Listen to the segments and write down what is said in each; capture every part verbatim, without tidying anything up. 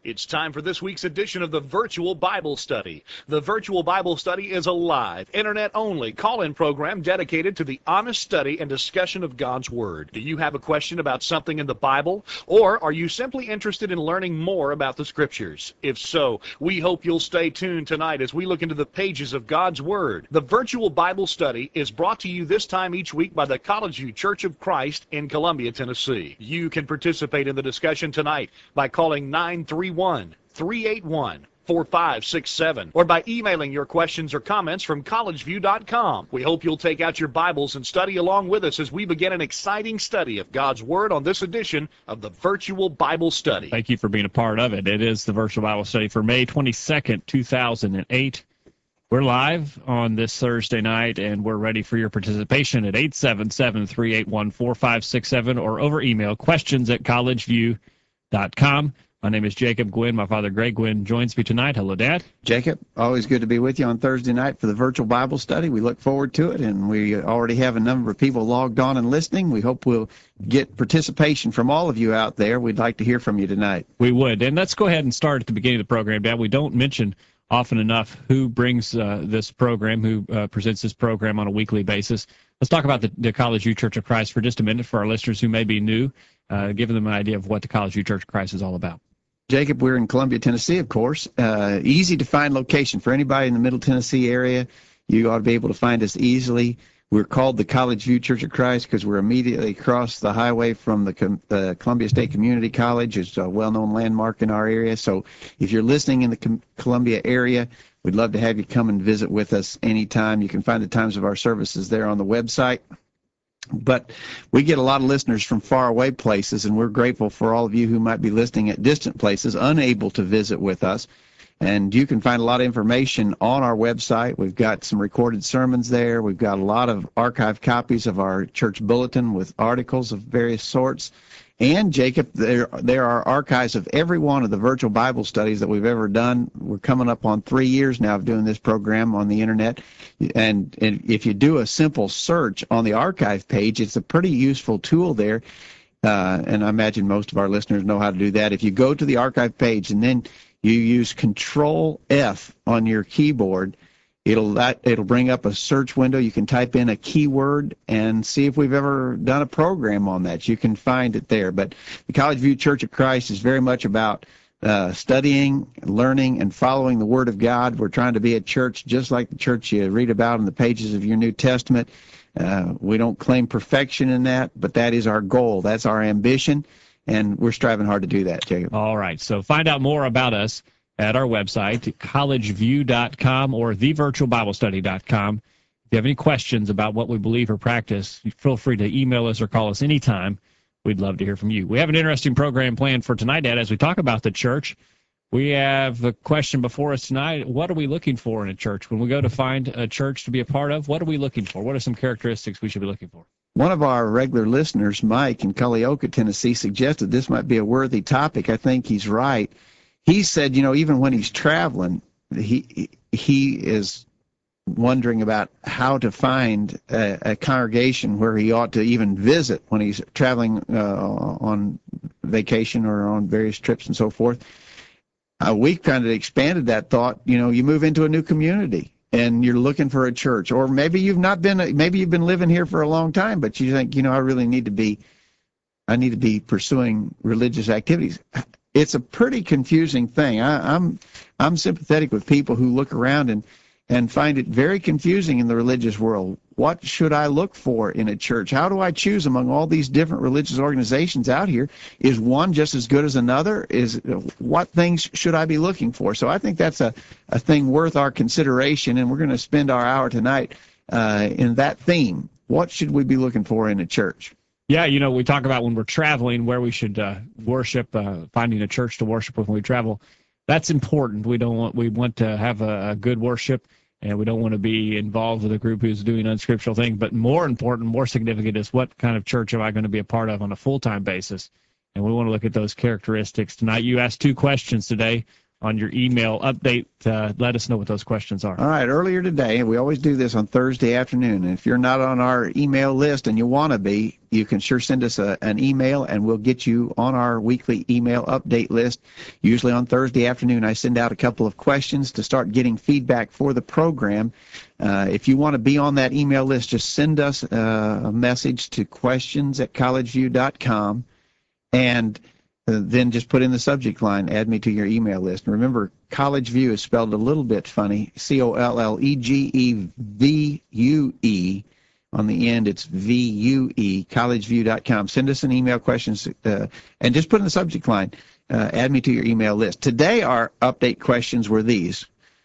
It's time for this week's edition of the Virtual Bible Study. The Virtual Bible Study is a live, internet-only call-in program dedicated to the honest study and discussion of God's Word. Do you have a question about something in the Bible? Or are you simply interested in learning more about the Scriptures? If so, we hope you'll stay tuned tonight as we look into the pages of God's Word. The Virtual Bible Study is brought to you this time each week by the College View Church of Christ in Columbia, Tennessee. You can participate in the discussion tonight by calling nine three one, three eight one, four five six seven or by emailing your questions or comments from college view dot com. We hope you'll take out your Bibles and study along with us as we begin an exciting study of God's Word on this edition of the Virtual Bible Study. Thank you for being a part of it. It is the Virtual Bible Study for May twenty-second, two thousand eight. We're live on this Thursday night, and we're ready for your participation at eight seven seven, three eight one, four five six seven or over email questions at college view dot com. My name is Jacob Gwynn. My father, Greg Gwynn, joins me tonight. Hello, Dad. Jacob, always good to be with you on Thursday night for the Virtual Bible Study. We look forward to it, and we already have a number of people logged on and listening. We hope we'll get participation from all of you out there. We'd like to hear from you tonight. We would. And let's go ahead and start at the beginning of the program, Dad. We don't mention often enough who brings uh, this program, who uh, presents this program on a weekly basis. Let's talk about the, the College View Church of Christ for just a minute for our listeners who may be new, uh, giving them an idea of what the College View Church of Christ is all about. Jacob, we're in Columbia, Tennessee, of course. Uh, easy to find location for anybody in the Middle Tennessee area. You ought to be able to find us easily. We're called the College View Church of Christ because we're immediately across the highway from the uh, Columbia State Community College. It's a well-known landmark in our area. So if you're listening in the Com- Columbia area, we'd love to have you come and visit with us anytime. You can find the times of our services there on the website. But we get a lot of listeners from faraway places, and we're grateful for all of you who might be listening at distant places, unable to visit with us. And you can find a lot of information on our website. We've got some recorded sermons there. We've got a lot of archived copies of our church bulletin with articles of various sorts. And, Jacob, there, there are archives of every one of the virtual Bible studies that we've ever done. We're coming up on three years now of doing this program on the Internet. And, and if you do a simple search on the archive page, it's a pretty useful tool there. Uh, and I imagine most of our listeners know how to do that. If you go to the archive page and then you use Control F on your keyboard, It'll that, it'll bring up a search window. You can type in a keyword and see if we've ever done a program on that. You can find it there. But the College View Church of Christ is very much about uh, studying, learning, and following the Word of God. We're trying to be a church just like the church you read about in the pages of your New Testament. Uh, we don't claim perfection in that, but that is our goal. That's our ambition, and we're striving hard to do that, Jacob. All right. So find out more about us at our website, college view dot com or the virtual bible study dot com. If you have any questions about what we believe or practice, feel free to email us or call us anytime. We'd love to hear from you. We have an interesting program planned for tonight, Dad, as we talk about the church. We have a question before us tonight. What are we looking for in a church? When we go to find a church to be a part of, what are we looking for? What are some characteristics we should be looking for? One of our regular listeners, Mike in Culleoka, Tennessee, suggested this might be a worthy topic. I think he's right. He said, you know, even when he's traveling, he he is wondering about how to find a, a congregation where he ought to even visit when he's traveling uh, on vacation or on various trips and so forth. Uh, we kind of expanded that thought. You know, you move into a new community and you're looking for a church, or maybe you've not been, maybe you've been living here for a long time, but you think, you know, I really need to be, I need to be pursuing religious activities. It's a pretty confusing thing. I, I'm I'm sympathetic with people who look around and, and find it very confusing in the religious world. What should I look for in a church? How do I choose among all these different religious organizations out here? Is one just as good as another? Is what things should I be looking for? So I think that's a, a thing worth our consideration, and we're going to spend our hour tonight uh, in that theme. What should we be looking for in a church? Yeah, you know, we talk about when we're traveling where we should uh, worship, uh, finding a church to worship with when we travel. That's important. We don't want we want to have a, a good worship, and we don't want to be involved with a group who's doing unscriptural things. But more important, more significant is what kind of church am I going to be a part of on a full-time basis? And we want to look at those characteristics tonight. You asked two questions today. on your email update. Uh, let us know what those questions are. All right, earlier today, we always do this on Thursday afternoon. And if you're not on our email list and you want to be, you can sure send us a, an email, and we'll get you on our weekly email update list. Usually on Thursday afternoon, I send out a couple of questions to start getting feedback for the program. Uh, if you want to be on that email list, just send us uh, a message to questions at college view dot com, and Uh, then just put in the subject line, add me to your email list. And remember, College View is spelled a little bit funny, C O L L E G E V U E. On the end, it's V U E, college view dot com. Send us an email, questions, uh, and just put in the subject line, uh, add me to your email list. Today, our update questions were these.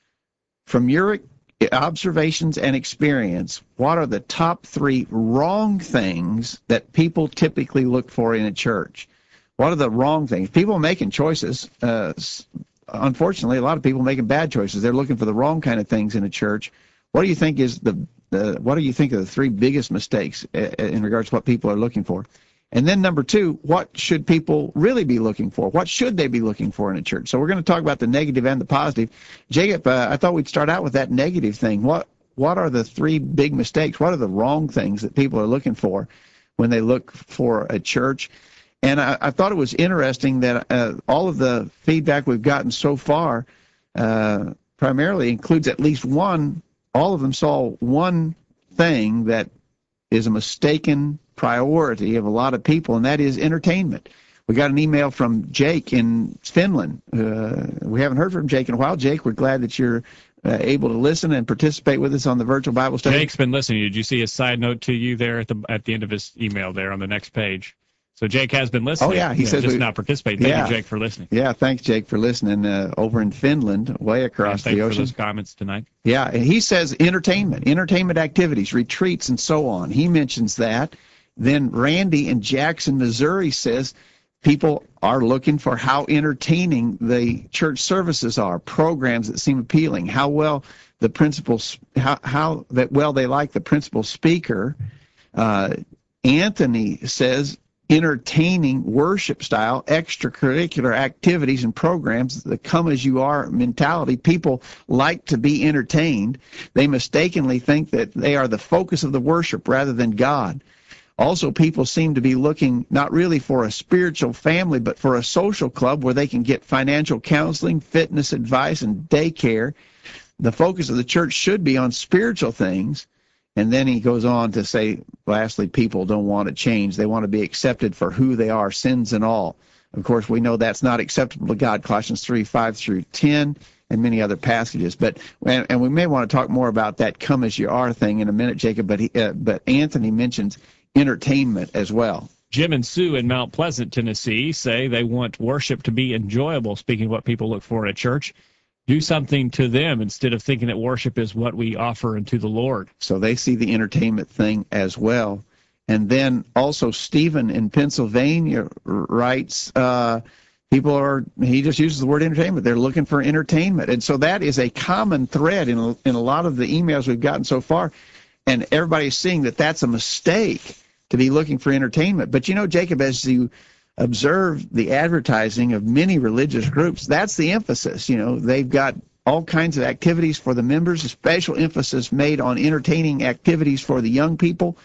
From your observations and experience, what are the top three wrong things that people typically look for in a church? What are the wrong things? People making choices. Uh, unfortunately, a lot of people making bad choices. They're looking for the wrong kind of things in a church. What do you think is the, the what do you think are the three biggest mistakes in regards to what people are looking for? And then number two, what should people really be looking for? What should they be looking for in a church? So we're going to talk about the negative and the positive. Jacob, uh, I thought we'd start out with that negative thing. What what are the three big mistakes? What are the wrong things that people are looking for when they look for a church? And I, I thought it was interesting that uh, all of the feedback we've gotten so far uh, primarily includes at least one, all of them saw one thing that is a mistaken priority of a lot of people, and that is entertainment. We got an email from Jake in Finland. Uh, we haven't heard from Jake in a while. Jake, we're glad that you're uh, able to listen and participate with us on the virtual Bible study. Jake's been listening. Did you see a side note to you there at the at the end of his email there on the next page? So Jake has been listening. Oh, yeah. He yeah, says just we, not participating. Thank yeah. you, Jake, for listening. Yeah, thanks, Jake, for listening uh, over in Finland, way across the ocean. Thanks for those comments tonight. Yeah, and he says entertainment, entertainment activities, retreats, and so on. He mentions that. Then Randy in Jackson, Missouri says people are looking for how entertaining the church services are, programs that seem appealing, how well the principal, how, how that well they like the principal speaker. Uh, Anthony says entertaining worship style, extracurricular activities and programs, the come as you are mentality. People like to be entertained. They mistakenly think that they are the focus of the worship rather than God. Also, people seem to be looking not really for a spiritual family, but for a social club where they can get financial counseling, fitness advice, and daycare. The focus of the church should be on spiritual things. And then he goes on to say, lastly, people don't want to change. They want to be accepted for who they are, sins and all. Of course, we know that's not acceptable to God, Colossians three, five through ten, and many other passages. But and, and we may want to talk more about that come as you are thing in a minute, Jacob, but, he, uh, but Anthony mentions entertainment as well. Jim and Sue in Mount Pleasant, Tennessee, say they want worship to be enjoyable, speaking of what people look for in a church. Do something to them instead of thinking that worship is what we offer unto the Lord. So they see the entertainment thing as well. And then also Stephen in Pennsylvania writes, uh, people are, he just uses the word entertainment. They're looking for entertainment. And so that is a common thread in a, in a lot of the emails we've gotten so far. And everybody's seeing that that's a mistake to be looking for entertainment. But you know, Jacob, as you observe the advertising of many religious groups, that's the emphasis. You know, they've got all kinds of activities for the members, a special emphasis made on entertaining activities for the young people.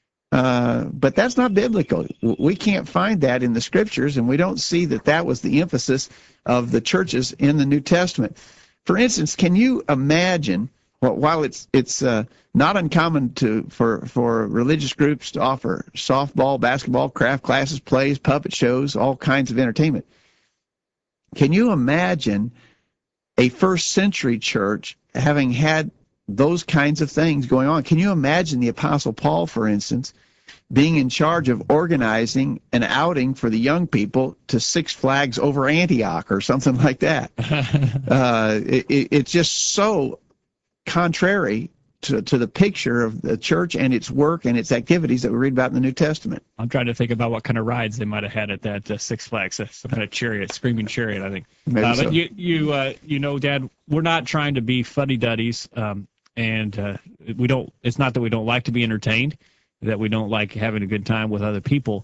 Uh, but that's not biblical. We can't find that in the scriptures, and we don't see that that was the emphasis of the churches in the New Testament. For instance, can you imagine, well, while it's it's uh, not uncommon to for for religious groups to offer softball, basketball, craft classes, plays, puppet shows, all kinds of entertainment, can you imagine a first century church having had those kinds of things going on? Can you imagine the Apostle Paul, for instance, being in charge of organizing an outing for the young people to Six Flags over Antioch or something like that? uh, it, it, it's just so contrary to, to the picture of the church and its work and its activities that we read about in the New Testament. I'm trying to think about what kind of rides they might have had at that uh, Six Flags, uh, some kind of chariot, screaming chariot, I think. Maybe uh, so. But you, you, uh, you know, Dad, we're not trying to be fuddy-duddies, um, and uh, we don't. It's not that we don't like to be entertained, that we don't like having a good time with other people.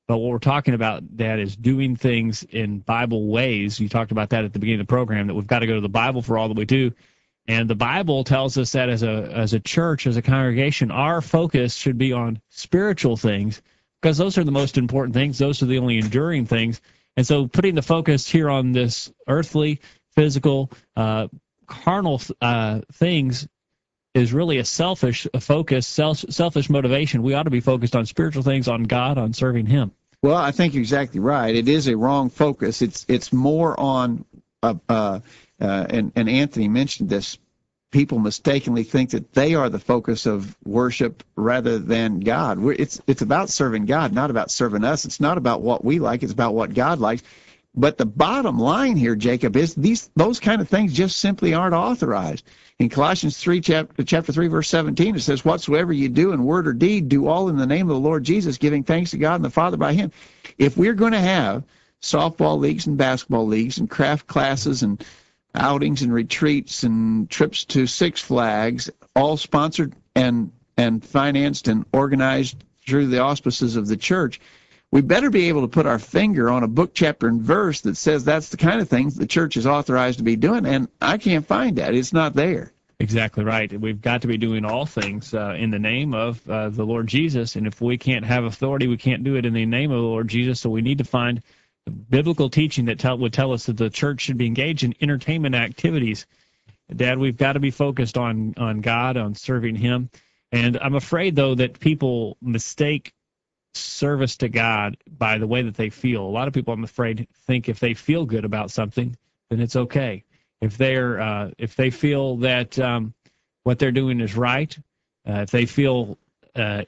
But what we're talking about, Dad, is doing things in Bible ways. You talked about that at the beginning of the program, that we've got to go to the Bible for all that we do. And the Bible tells us that as a as a church, as a congregation, our focus should be on spiritual things, because those are the most important things. Those are the only enduring things. And so putting the focus here on this earthly, physical, uh, carnal uh, things is really a selfish focus, self, selfish motivation. We ought to be focused on spiritual things, on God, on serving Him. Well, I think you're exactly right. It is a wrong focus. It's it's more on, uh, uh, uh, and, and Anthony mentioned this, people mistakenly think that they are the focus of worship rather than God. We're, it's it's about serving God, not about serving us. It's not about what we like. It's about what God likes. But the bottom line here, Jacob, is these those kind of things just simply aren't authorized. In Colossians three, chapter, chapter three, verse seventeen, it says, whatsoever you do in word or deed, do all in the name of the Lord Jesus, giving thanks to God and the Father by Him. If we're going to have softball leagues and basketball leagues and craft classes and outings and retreats and trips to Six Flags, all sponsored and and financed and organized through the auspices of the church, we better be able to put our finger on a book, chapter, and verse that says that's the kind of things the church is authorized to be doing, and I can't find that. It's not there. Exactly right. We've got to be doing all things uh, in the name of uh, the Lord Jesus, and if we can't have authority, we can't do it in the name of the Lord Jesus, so we need to find biblical teaching that tell, would tell us that the church should be engaged in entertainment activities. Dad, we've got to be focused on, on God, on serving Him, and I'm afraid, though, that people mistake service to God by the way that they feel. A lot of people, I'm afraid, think if they feel good about something, then it's okay. If they're uh, if they feel that um, what they're doing is right, uh, if they feel uh,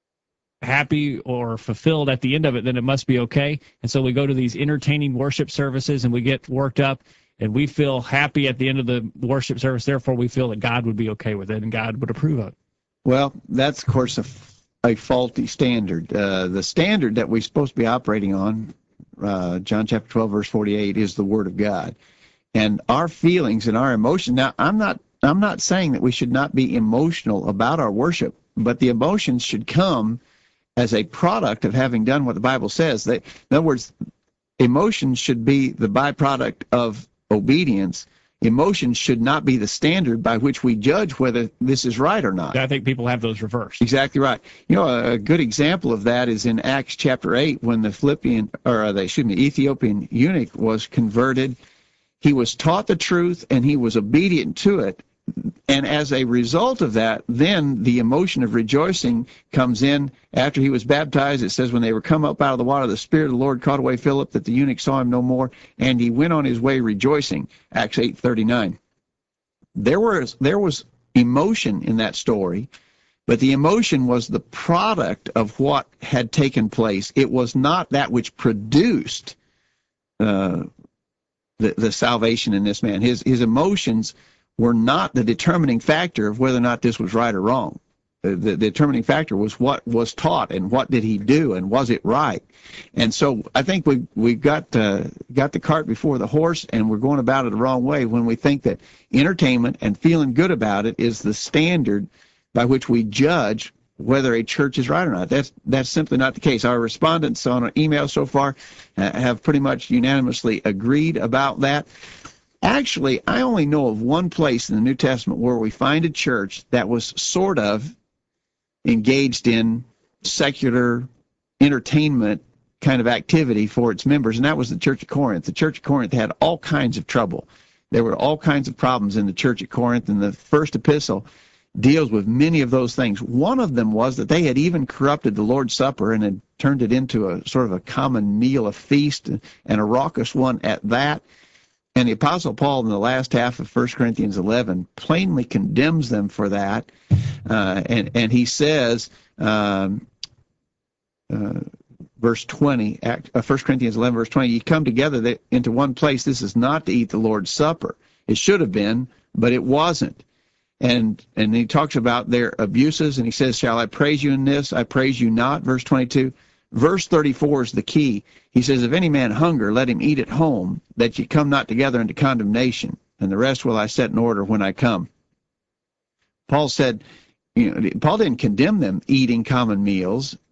happy or fulfilled at the end of it, then it must be okay. And so we go to these entertaining worship services and we get worked up and we feel happy at the end of the worship service. Therefore, we feel that God would be okay with it and God would approve of it. Well, that's, of course, a a faulty standard. Uh, the standard that we're supposed to be operating on, uh, John chapter twelve, verse forty-eight, is the Word of God. And our feelings and our emotions, now, I'm not I'm not saying that we should not be emotional about our worship, but the emotions should come as a product of having done what the Bible says. That, in other words, emotions should be the byproduct of obedience. Emotions should not be the standard by which we judge whether this is right or not. I think people have those reversed. Exactly right. You know, a, a good example of that is in Acts chapter eight, when the Philippian, or the, excuse me, Ethiopian eunuch was converted. He was taught the truth and he was obedient to it. And as a result of that, then the emotion of rejoicing comes in after he was baptized. It says, when they were come up out of the water, the Spirit of the Lord caught away Philip, that the eunuch saw him no more, and he went on his way rejoicing. Acts eight thirty-nine. There was, there was emotion in that story, but the emotion was the product of what had taken place. It was not that which produced uh, the, the salvation in this man. His, his emotions were not the determining factor of whether or not this was right or wrong. The, the determining factor was what was taught and what did he do and was it right. And so I think we we got uh, got the cart before the horse, and we're going about it the wrong way when we think that entertainment and feeling good about it is the standard by which we judge whether a church is right or not. That's that's simply not the case. Our respondents on our email so far uh, have pretty much unanimously agreed about that. Actually, I only know of one place in the New Testament where we find a church that was sort of engaged in secular entertainment kind of activity for its members, and that was the Church of Corinth. The Church of Corinth had all kinds of trouble. There were all kinds of problems in the Church of Corinth, and the first epistle deals with many of those things. One of them was that they had even corrupted the Lord's Supper and had turned it into a sort of a common meal, a feast, and a raucous one at that. And the Apostle Paul, in the last half of First Corinthians eleven, plainly condemns them for that. Uh, and, and he says, um, uh, verse twenty, Act, uh, First Corinthians eleven, verse twenty, you come together that, into one place. This is not to eat the Lord's Supper. It should have been, but it wasn't. And and he talks about their abuses, and he says, shall I praise you in this? I praise you not, verse twenty-two. Verse thirty-four is the key. He says, if any man hunger, let him eat at home, that ye come not together into condemnation, and the rest will I set in order when I come. Paul said, you know, Paul didn't condemn them eating common meals,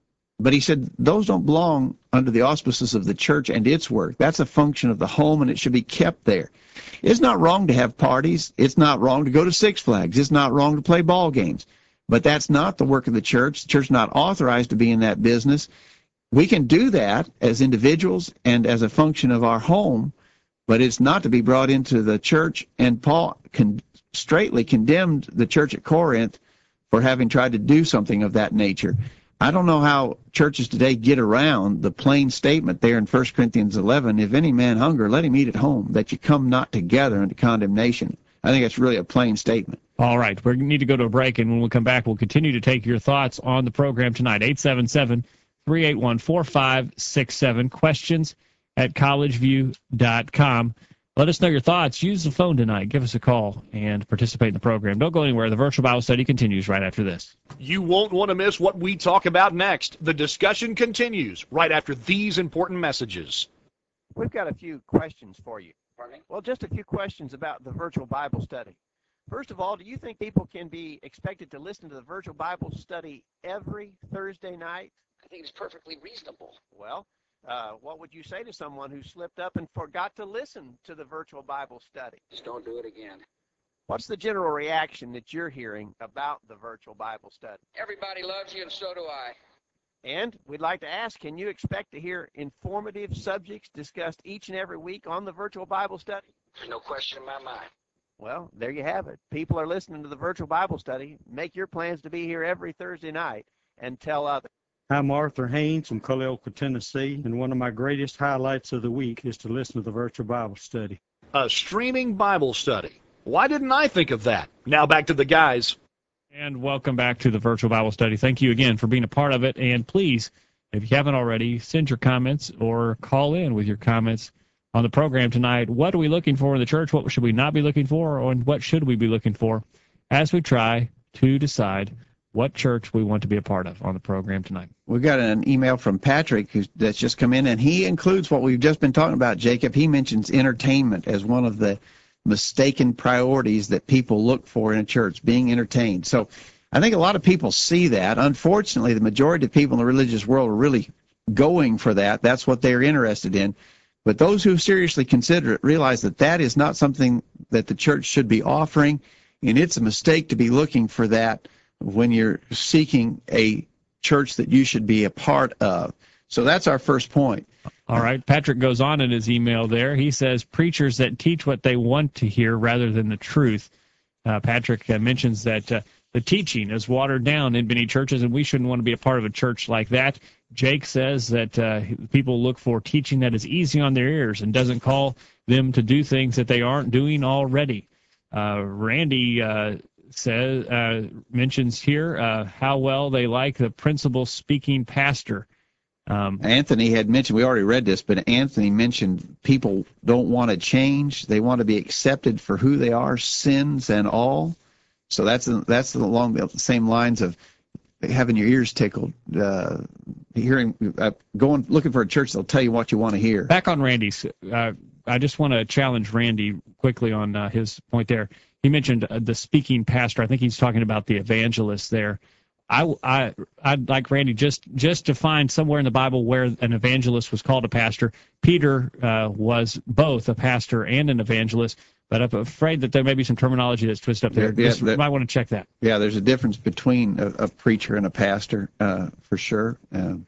but he said those don't belong under the auspices of the church and its work. That's a function of the home, and it should be kept there. It's not wrong to have parties. It's not wrong to go to Six Flags. It's not wrong to play ball games. But that's not the work of the church. The church is not authorized to be in that business. We can do that as individuals and as a function of our home, but it's not to be brought into the church. And Paul con- straightly condemned the church at Corinth for having tried to do something of that nature. I don't know how churches today get around the plain statement there in First Corinthians eleven, if any man hunger, let him eat at home, that you come not together into condemnation. I think that's really a plain statement. All right, we need to go to a break, and when we come back, we'll continue to take your thoughts on the program tonight. eight seven seven, three eight one, four five six seven, questions at college view dot com. Let us know your thoughts. Use the phone tonight. Give us a call and participate in the program. Don't go anywhere. The virtual Bible study continues right after this. You won't want to miss what we talk about next. The discussion continues right after these important messages. We've got a few questions for you. Pardon me? Well, just a few questions about the virtual Bible study. First of all, do you think people can be expected to listen to the virtual Bible study every Thursday night? I think it's perfectly reasonable. Well, uh, what would you say to someone who slipped up and forgot to listen to the virtual Bible study? Just don't do it again. What's the general reaction that you're hearing about the virtual Bible study? Everybody loves you, and so do I. And we'd like to ask, can you expect to hear informative subjects discussed each and every week on the virtual Bible study? There's no question in my mind. Well, there you have it. People are listening to the virtual Bible study. Make your plans to be here every Thursday night and tell others. I'm Arthur Haynes from Culleoka, Tennessee, and one of my greatest highlights of the week is to listen to the virtual Bible study. A streaming Bible study. Why didn't I think of that? Now back to the guys. And welcome back to the virtual Bible study. Thank you again for being a part of it. And please, if you haven't already, send your comments or call in with your comments on the program tonight. What are we looking for in the church? What should we not be looking for? And what should we be looking for as we try to decide what church we want to be a part of on the program tonight? We got an email from Patrick who's, that's just come in, and he includes what we've just been talking about, Jacob. He mentions entertainment as one of the mistaken priorities that people look for in a church, being entertained. So I think a lot of people see that. Unfortunately, the majority of people in the religious world are really going for that. That's what they're interested in. But those who seriously consider it realize that that is not something that the church should be offering, and it's a mistake to be looking for that when you're seeking a church that you should be a part of. So that's our first point. All right. Patrick goes on in his email there. He says, preachers that teach what they want to hear rather than the truth. Uh, Patrick uh, mentions that uh, the teaching is watered down in many churches, and we shouldn't want to be a part of a church like that. Jake says that uh, people look for teaching that is easy on their ears and doesn't call them to do things that they aren't doing already. Uh, Randy uh, says uh, mentions here uh, how well they like the principal speaking pastor. Um, Anthony had mentioned, we already read this, but Anthony mentioned people don't want to change. They want to be accepted for who they are, sins and all. So that's that's along the same lines of having your ears tickled, uh, hearing, uh, going, looking for a church that'll tell you what you want to hear. Back on Randy's, uh, I just want to challenge Randy quickly on uh, his point there. He mentioned uh, the speaking pastor. I think he's talking about the evangelist there. I, I, I'd like Randy just, just to find somewhere in the Bible where an evangelist was called a pastor. Peter uh, was both a pastor and an evangelist, but I'm afraid that there may be some terminology that's twisted up there. Yeah, Just, that, you might want to check that. Yeah, there's a difference between a, a preacher and a pastor, uh, for sure. Um,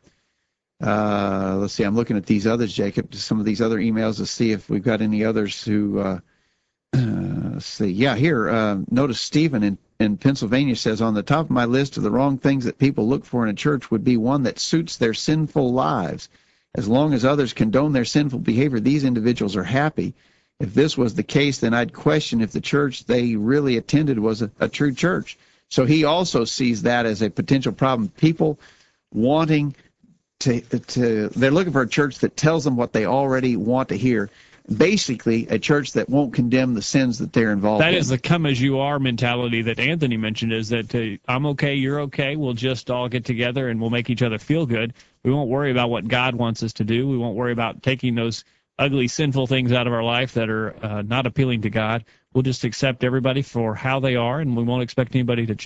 uh, let's see, I'm looking at these others, Jacob, some of these other emails to see if we've got any others who, uh, uh, let's see. Yeah, here, uh, notice Stephen in in Pennsylvania says, on the top of my list of the wrong things that people look for in a church would be one that suits their sinful lives. As long as others condone their sinful behavior, these individuals are happy. If this was the case, then I'd question if the church they really attended was a, a true church. So he also sees that as a potential problem. People wanting to, to, they're looking for a church that tells them what they already want to hear. Basically, a church that won't condemn the sins that they're involved in. That is the come as you are mentality that Anthony mentioned, is that uh, I'm okay, you're okay, we'll just all get together and we'll make each other feel good. We won't worry about what God wants us to do. We won't worry about taking those ugly, sinful things out of our life that are uh, not appealing to God. We'll just accept everybody for how they are, and we won't expect anybody to change.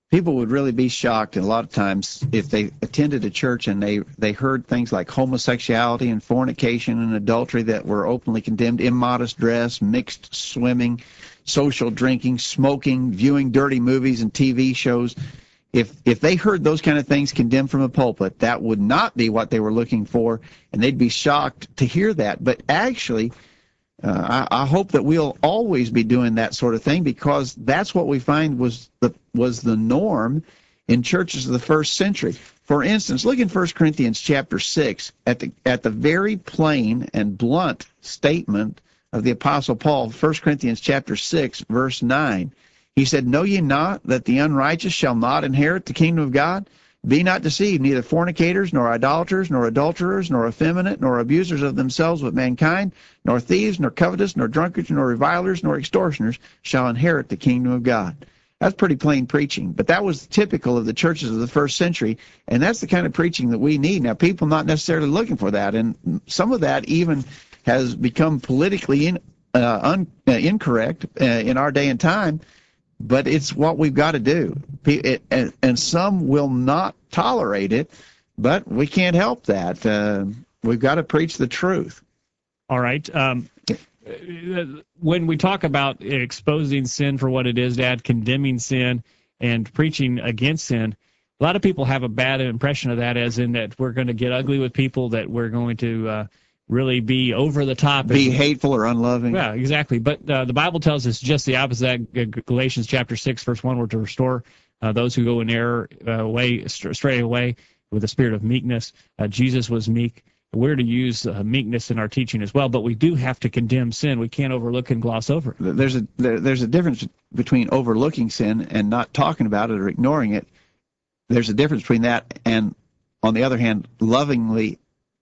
people would really be shocked, and a lot of times, if they attended a church and they, they heard things like homosexuality and fornication and adultery that were openly condemned, immodest dress, mixed swimming, social drinking, smoking, viewing dirty movies and T V shows. If if they heard those kind of things condemned from a pulpit, that would not be what they were looking for, and they'd be shocked to hear that. But actually, uh, I, I hope that we'll always be doing that sort of thing, because that's what we find was the was the norm in churches of the first century. For instance, look in First Corinthians chapter six at the at the very plain and blunt statement of the Apostle Paul. First Corinthians chapter six, verse nine. He said, "Know ye not that the unrighteous shall not inherit the kingdom of God? Be not deceived, neither fornicators, nor idolaters, nor adulterers, nor effeminate, nor abusers of themselves with mankind, nor thieves, nor covetous, nor drunkards, nor revilers, nor extortioners shall inherit the kingdom of God." That's pretty plain preaching, but that was typical of the churches of the first century, and that's the kind of preaching that we need. Now, people not necessarily looking for that, and some of that even has become politically in, uh, un, uh, incorrect uh, in our day and time, but it's what we've got to do. It, and, and some will not tolerate it, but we can't help that. Uh, we've got to preach the truth. All right. Um, when we talk about exposing sin for what it is, Dad, condemning sin and preaching against sin, a lot of people have a bad impression of that, as in that we're going to get ugly with people, that we're going to uh, really be over the top. Be and, hateful or unloving. Yeah, exactly. But uh, the Bible tells us just the opposite. Galatians chapter six, verse one, we're to restore uh, those who go in error uh, away, stray away with a spirit of meekness. Uh, Jesus was meek. We're to use uh, meekness in our teaching as well, but we do have to condemn sin. We can't overlook and gloss over it. There's a there, there's a difference between overlooking sin and not talking about it or ignoring it. There's a difference between that and, on the other hand, lovingly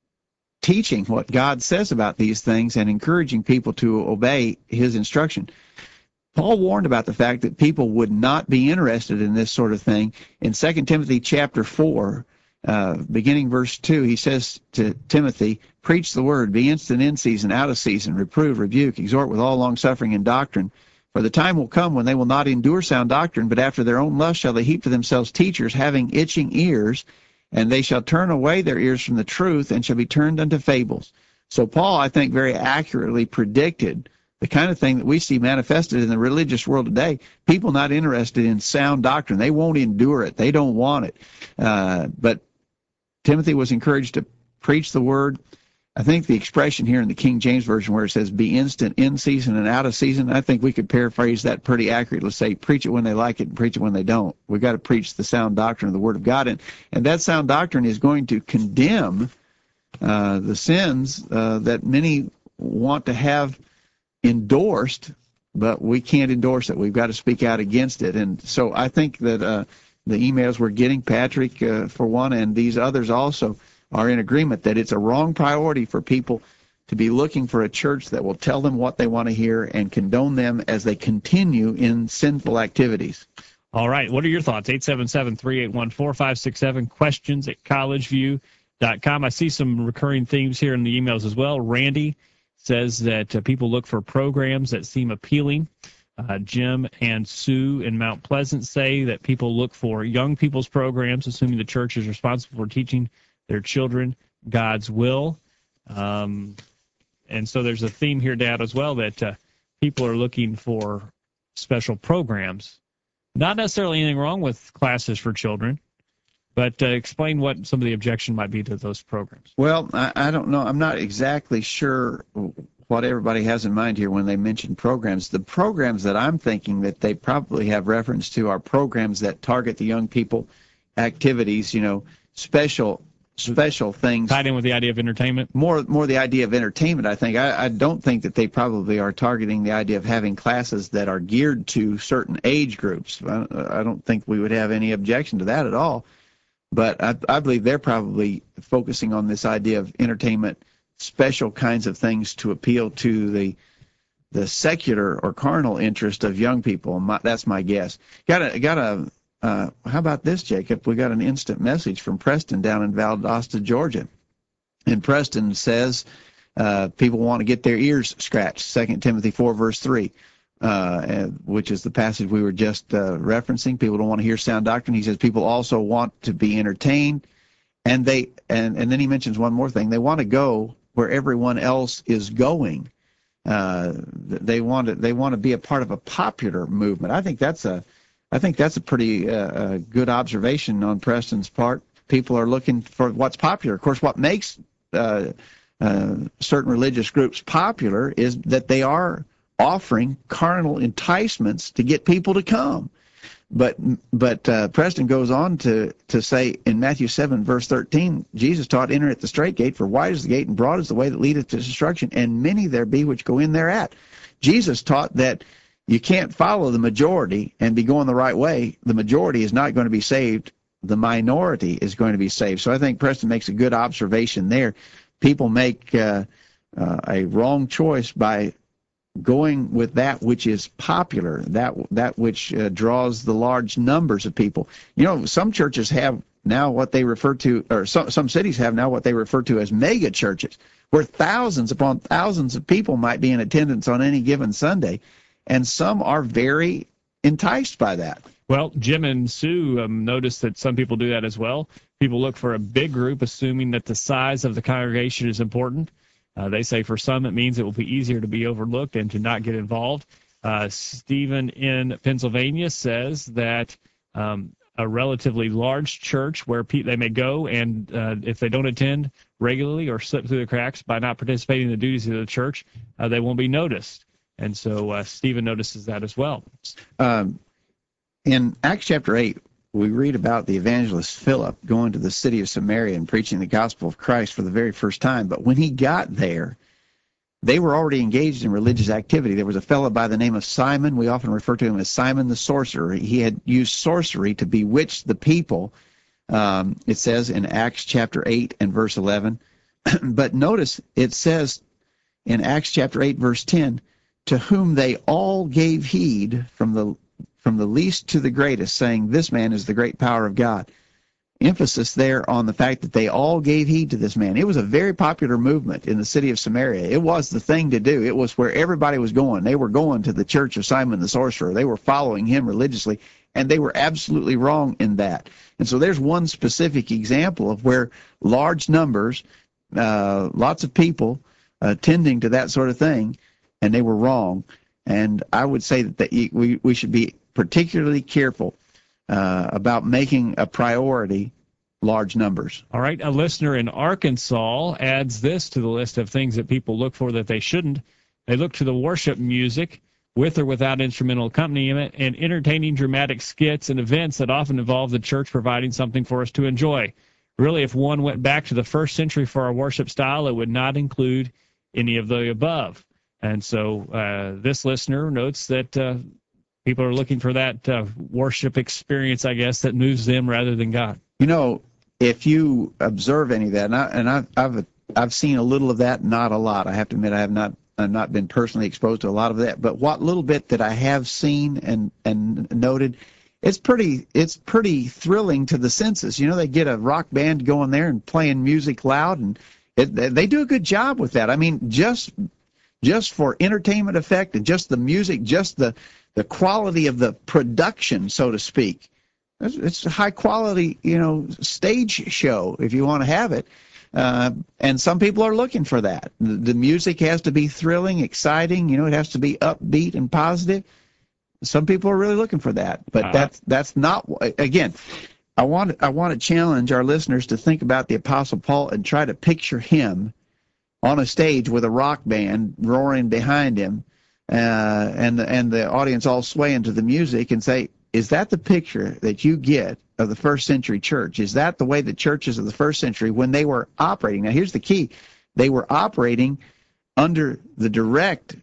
teaching what God says about these things and encouraging people to obey His instruction. Paul warned about the fact that people would not be interested in this sort of thing. In Second Timothy chapter four, Uh, beginning verse two, he says to Timothy, "Preach the word, be instant in season, out of season, reprove, rebuke, exhort with all longsuffering and doctrine. For the time will come when they will not endure sound doctrine, but after their own lust shall they heap to themselves teachers having itching ears, and they shall turn away their ears from the truth and shall be turned unto fables." So Paul, I think, very accurately predicted the kind of thing that we see manifested in the religious world today. People not interested in sound doctrine. They won't endure it. They don't want it. Uh, but Timothy was encouraged to preach the word. I think the expression here in the King James Version where it says be instant in season and out of season, I think we could paraphrase that pretty accurately. Let's say preach it when they like it and preach it when they don't. We've got to preach the sound doctrine of the Word of God. And, and that sound doctrine is going to condemn uh, the sins uh, that many want to have endorsed, but we can't endorse it. We've got to speak out against it. And so I think that uh, the emails we're getting, Patrick, uh, for one, and these others also, are in agreement that it's a wrong priority for people to be looking for a church that will tell them what they want to hear and condone them as they continue in sinful activities. All right. What are your thoughts? eight seven seven, three eight one, four five six seven, questions at college view dot com. I see some recurring themes here in the emails as well. Randy says that uh, people look for programs that seem appealing. Uh, Jim and Sue in Mount Pleasant say that people look for young people's programs, assuming the church is responsible for teaching their children God's will. Um, and so there's a theme here, Dad, as well, that uh, people are looking for special programs. Not necessarily anything wrong with classes for children, but uh, explain what some of the objection might be to those programs. Well, I, I don't know. I'm not exactly sure what everybody has in mind here when they mention programs. The programs that I'm thinking that they probably have reference to are programs that target the young people, activities, you know, special special things. Tied in with the idea of entertainment? More more the idea of entertainment, I think. I, I don't think that they probably are targeting the idea of having classes that are geared to certain age groups. I, I don't think we would have any objection to that at all. But I, I believe they're probably focusing on this idea of entertainment, special kinds of things to appeal to the the secular or carnal interest of young people. My, that's my guess. Got a got a. Uh, how about this, Jacob? We got an instant message from Preston down in Valdosta, Georgia, and Preston says uh, people want to get their ears scratched. Second Timothy four verse three. uh, which is the passage we were just uh, referencing. People don't want to hear sound doctrine. He says people also want to be entertained. And they and, and then he mentions one more thing. They want to go where everyone else is going. Uh, they want to they want to be a part of a popular movement. I think that's a I think that's a pretty uh, good observation on Preston's part. People are looking for what's popular. Of course, what makes uh, uh, certain religious groups popular is that they are offering carnal enticements to get people to come. But but uh, Preston goes on to, to say in Matthew seven, verse thirteen, Jesus taught, enter at the straight gate, for wide is the gate and broad is the way that leadeth to destruction, and many there be which go in thereat. Jesus taught that you can't follow the majority and be going the right way. The majority is not going to be saved. The minority is going to be saved. So I think Preston makes a good observation there. People make uh, uh, a wrong choice by going with that which is popular, that that which uh, draws the large numbers of people. You know, some churches have now what they refer to, or some, some cities have now what they refer to as mega churches, where thousands upon thousands of people might be in attendance on any given Sunday, and some are very enticed by that. Well, Jim and Sue um, noticed that some people do that as well. People look for a big group, assuming that the size of the congregation is important. Uh, they say for some it means it will be easier to be overlooked and to not get involved. Uh, Stephen in Pennsylvania says that um, a relatively large church where pe- they may go, and uh, if they don't attend regularly or slip through the cracks by not participating in the duties of the church, uh, they won't be noticed. And so uh, Stephen notices that as well. Um, in Acts chapter eight, we read about the evangelist Philip going to the city of Samaria and preaching the gospel of Christ for the very first time. But when he got there, they were already engaged in religious activity. There was a fellow by the name of Simon. We often refer to him as Simon the sorcerer. He had used sorcery to bewitch the people. Um, it says in Acts chapter eight and verse eleven. But notice it says in Acts chapter eight, verse ten, to whom they all gave heed from the from the least to the greatest, saying, this man is the great power of God. Emphasis there on the fact that they all gave heed to this man. It was a very popular movement in the city of Samaria. It was the thing to do. It was where everybody was going. They were going to the church of Simon the sorcerer. They were following him religiously, and they were absolutely wrong in that. And so there's one specific example of where large numbers, uh, lots of people attending to that sort of thing, and they were wrong. And I would say that, that we, we should be particularly careful uh, about making a priority large numbers. All right, a listener in Arkansas adds this to the list of things that people look for that they shouldn't. They look to the worship music, with or without instrumental accompaniment, and entertaining dramatic skits and events that often involve the church providing something for us to enjoy. Really, if one went back to the first century for our worship style, it would not include any of the above. And so uh, this listener notes that uh, people are looking for that uh, worship experience, I guess, that moves them rather than God. You know, if you observe any of that, and, I, and I've, I've I've seen a little of that, not a lot. I have to admit, I have not I've not been personally exposed to a lot of that. But what little bit that I have seen and and noted, it's pretty it's pretty thrilling to the senses. You know, they get a rock band going there and playing music loud, and it, they do a good job with that. I mean, just. just for entertainment effect and just the music, just the, the quality of the production, so to speak. It's, it's a high quality, you know, stage show if you want to have it. Uh, and some people are looking for that. The, the music has to be thrilling, exciting, you know, it has to be upbeat and positive. Some people are really looking for that, but uh-huh. that's, that's not, again, I want, I want to challenge our listeners to think about the Apostle Paul and try to picture him on a stage with a rock band roaring behind him, uh, and the, and the audience all swaying to the music, and say, is that the picture that you get of the first century church? Is that the way the churches of the first century, when they were operating? Now, here's the key. They were operating under the direct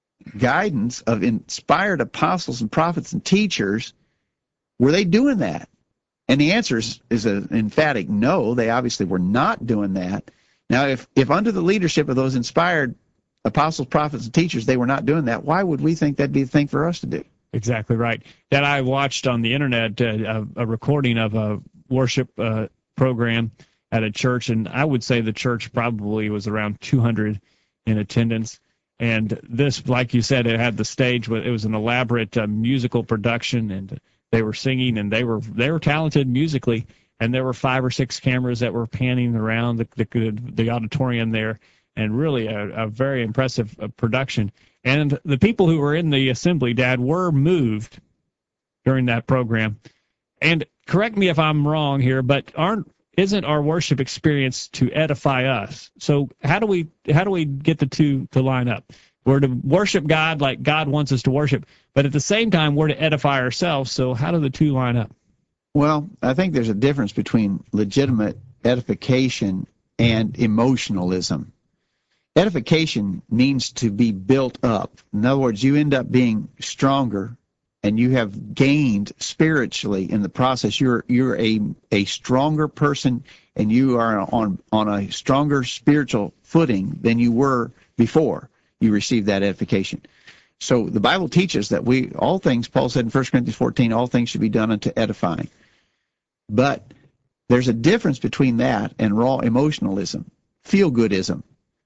guidance of inspired apostles and prophets and teachers. Were they doing that? And the answer is, is an emphatic no. They obviously were not doing that. Now, if, if under the leadership of those inspired apostles, prophets, and teachers, they were not doing that, why would we think that'd be the thing for us to do? Exactly right. That I watched on the internet uh, a, a recording of a worship uh, program at a church, and I would say the church probably was around two hundred in attendance. And this, like you said, it had the stage. It was an elaborate uh, musical production, and they were singing, and they were they were talented musically. And there were five or six cameras that were panning around the the, the auditorium there, and really a, a very impressive uh, production. And the people who were in the assembly, Dad, were moved during that program. And correct me if I'm wrong here, but aren't isn't our worship experience to edify us? So how do we how do we get the two to line up? We're to worship God like God wants us to worship, but at the same time we're to edify ourselves. So how do the two line up? Well, I think there's a difference between legitimate edification and emotionalism. Edification means to be built up. In other words, you end up being stronger, and you have gained spiritually in the process. You're you're a a stronger person, and you are on on a stronger spiritual footing than you were before you received that edification. So the Bible teaches that we all things, Paul said in First Corinthians fourteen, all things should be done unto edifying. But there's a difference between that and raw emotionalism, feel-goodism.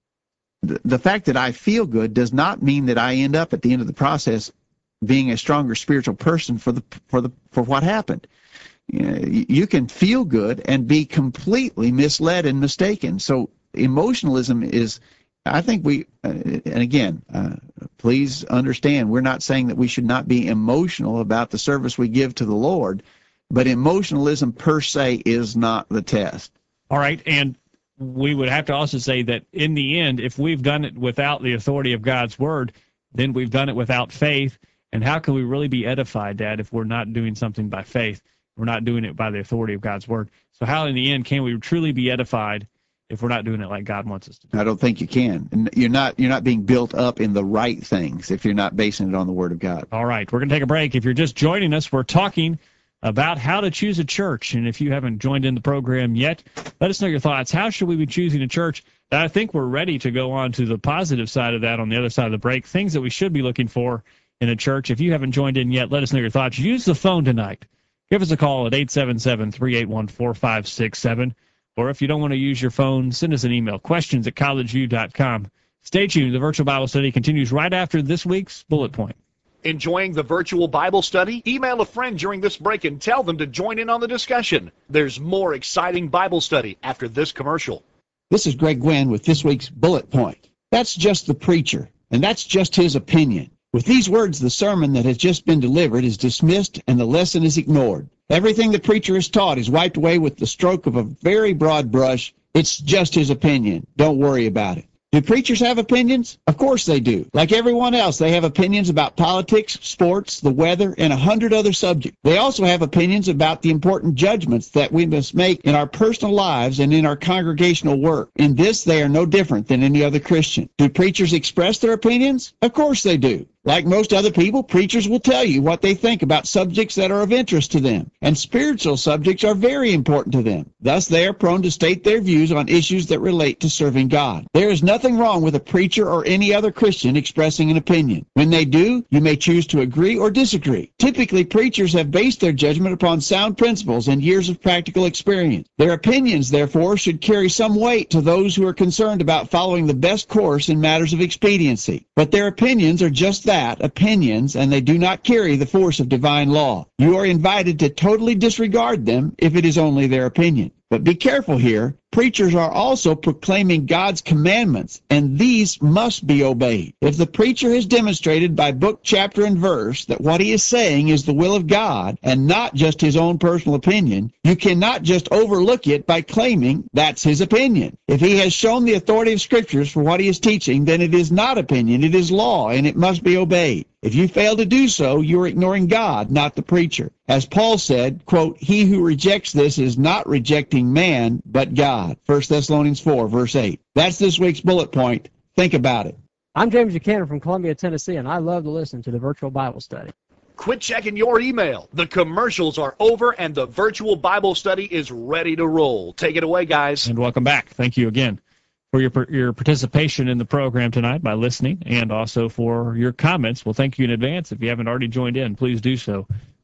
The, the fact that I feel good does not mean that I end up at the end of the process being a stronger spiritual person for the for the for what happened. You know, you can feel good and be completely misled and mistaken. So emotionalism is, I think we, uh, and again, uh, please understand, we're not saying that we should not be emotional about the service we give to the Lord, but emotionalism per se is not the test. All right, and we would have to also say that in the end, if we've done it without the authority of God's word, then we've done it without faith. And how can we really be edified, Dad, if we're not doing something by faith? We're not doing it by the authority of God's word. So how, in the end, can we truly be edified if we're not doing it like God wants us to do? I don't think you can. And you're not you're not being built up in the right things if you're not basing it on the word of God. All right, we're going to take a break. If you're just joining us, we're talking about how to choose a church. And if you haven't joined in the program yet, let us know your thoughts. How should we be choosing a church? I think we're ready to go on to the positive side of that on the other side of the break, things that we should be looking for in a church. If you haven't joined in yet, let us know your thoughts. Use the phone tonight. Give us a call at eight seven seven, three eight one, four five six seven. Or if you don't want to use your phone, send us an email, questions at collegeview dot com. Stay tuned. The virtual Bible study continues right after this week's bullet point. Enjoying the virtual Bible study? Email a friend during this break and tell them to join in on the discussion. There's more exciting Bible study after this commercial. This is Greg Gwynn with this week's bullet point. That's just the preacher, and that's just his opinion. With these words, the sermon that has just been delivered is dismissed and the lesson is ignored. Everything the preacher has taught is wiped away with the stroke of a very broad brush. It's just his opinion. Don't worry about it. Do preachers have opinions? Of course they do. Like everyone else, they have opinions about politics, sports, the weather, and a hundred other subjects. They also have opinions about the important judgments that we must make in our personal lives and in our congregational work. In this, they are no different than any other Christian. Do preachers express their opinions? Of course they do. Like most other people, preachers will tell you what they think about subjects that are of interest to them, and spiritual subjects are very important to them. Thus, they are prone to state their views on issues that relate to serving God. There is nothing wrong with a preacher or any other Christian expressing an opinion. When they do, you may choose to agree or disagree. Typically, preachers have based their judgment upon sound principles and years of practical experience. Their opinions, therefore, should carry some weight to those who are concerned about following the best course in matters of expediency. But their opinions are just that. That, opinions, and they do not carry the force of divine law. You are invited to totally disregard them if it is only their opinion. But be careful here. Preachers are also proclaiming God's commandments, and these must be obeyed. If the preacher has demonstrated by book, chapter, and verse that what he is saying is the will of God and not just his own personal opinion, you cannot just overlook it by claiming that's his opinion. If he has shown the authority of Scriptures for what he is teaching, then it is not opinion, it is law, and it must be obeyed. If you fail to do so, you are ignoring God, not the preacher. As Paul said, quote, he who rejects this is not rejecting man, but God. First Thessalonians four, verse eight. That's this week's bullet point. Think about it. I'm James Buchanan from Columbia, Tennessee, and I love to listen to the virtual Bible study. Quit checking your email. The commercials are over and the virtual Bible study is ready to roll. Take it away, guys. And welcome back. Thank you again for your your participation in the program tonight by listening, and also for your comments. Well, thank you in advance. If you haven't already joined in, please do so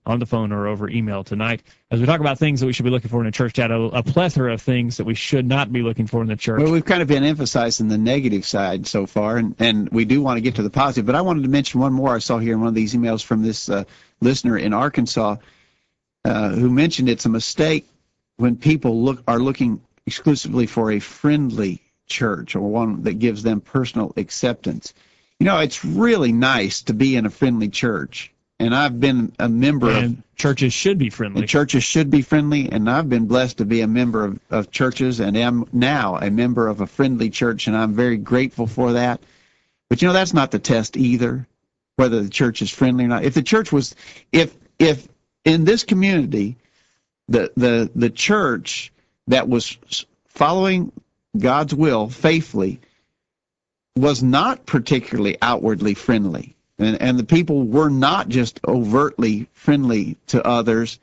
on the phone or over email tonight as we talk about things that we should be looking for in a church, Dad, a, a plethora of things that we should not be looking for in the church. Well, we've kind of been emphasizing the negative side so far, and, and we do want to get to the positive. But I wanted to mention one more I saw here in one of these emails from this uh, listener in Arkansas uh, who mentioned it's a mistake when people look are looking exclusively for a friendly church or one that gives them personal acceptance. You know, it's really nice to be in a friendly church. And I've been a member and of... churches should be friendly. And churches should be friendly, and I've been blessed to be a member of, of churches and am now a member of a friendly church, and I'm very grateful for that. But, you know, that's not the test either, whether the church is friendly or not. If the church was... If if in this community, the the, the church that was following God's will faithfully was not particularly outwardly friendly, And, and the people were not just overtly friendly to others,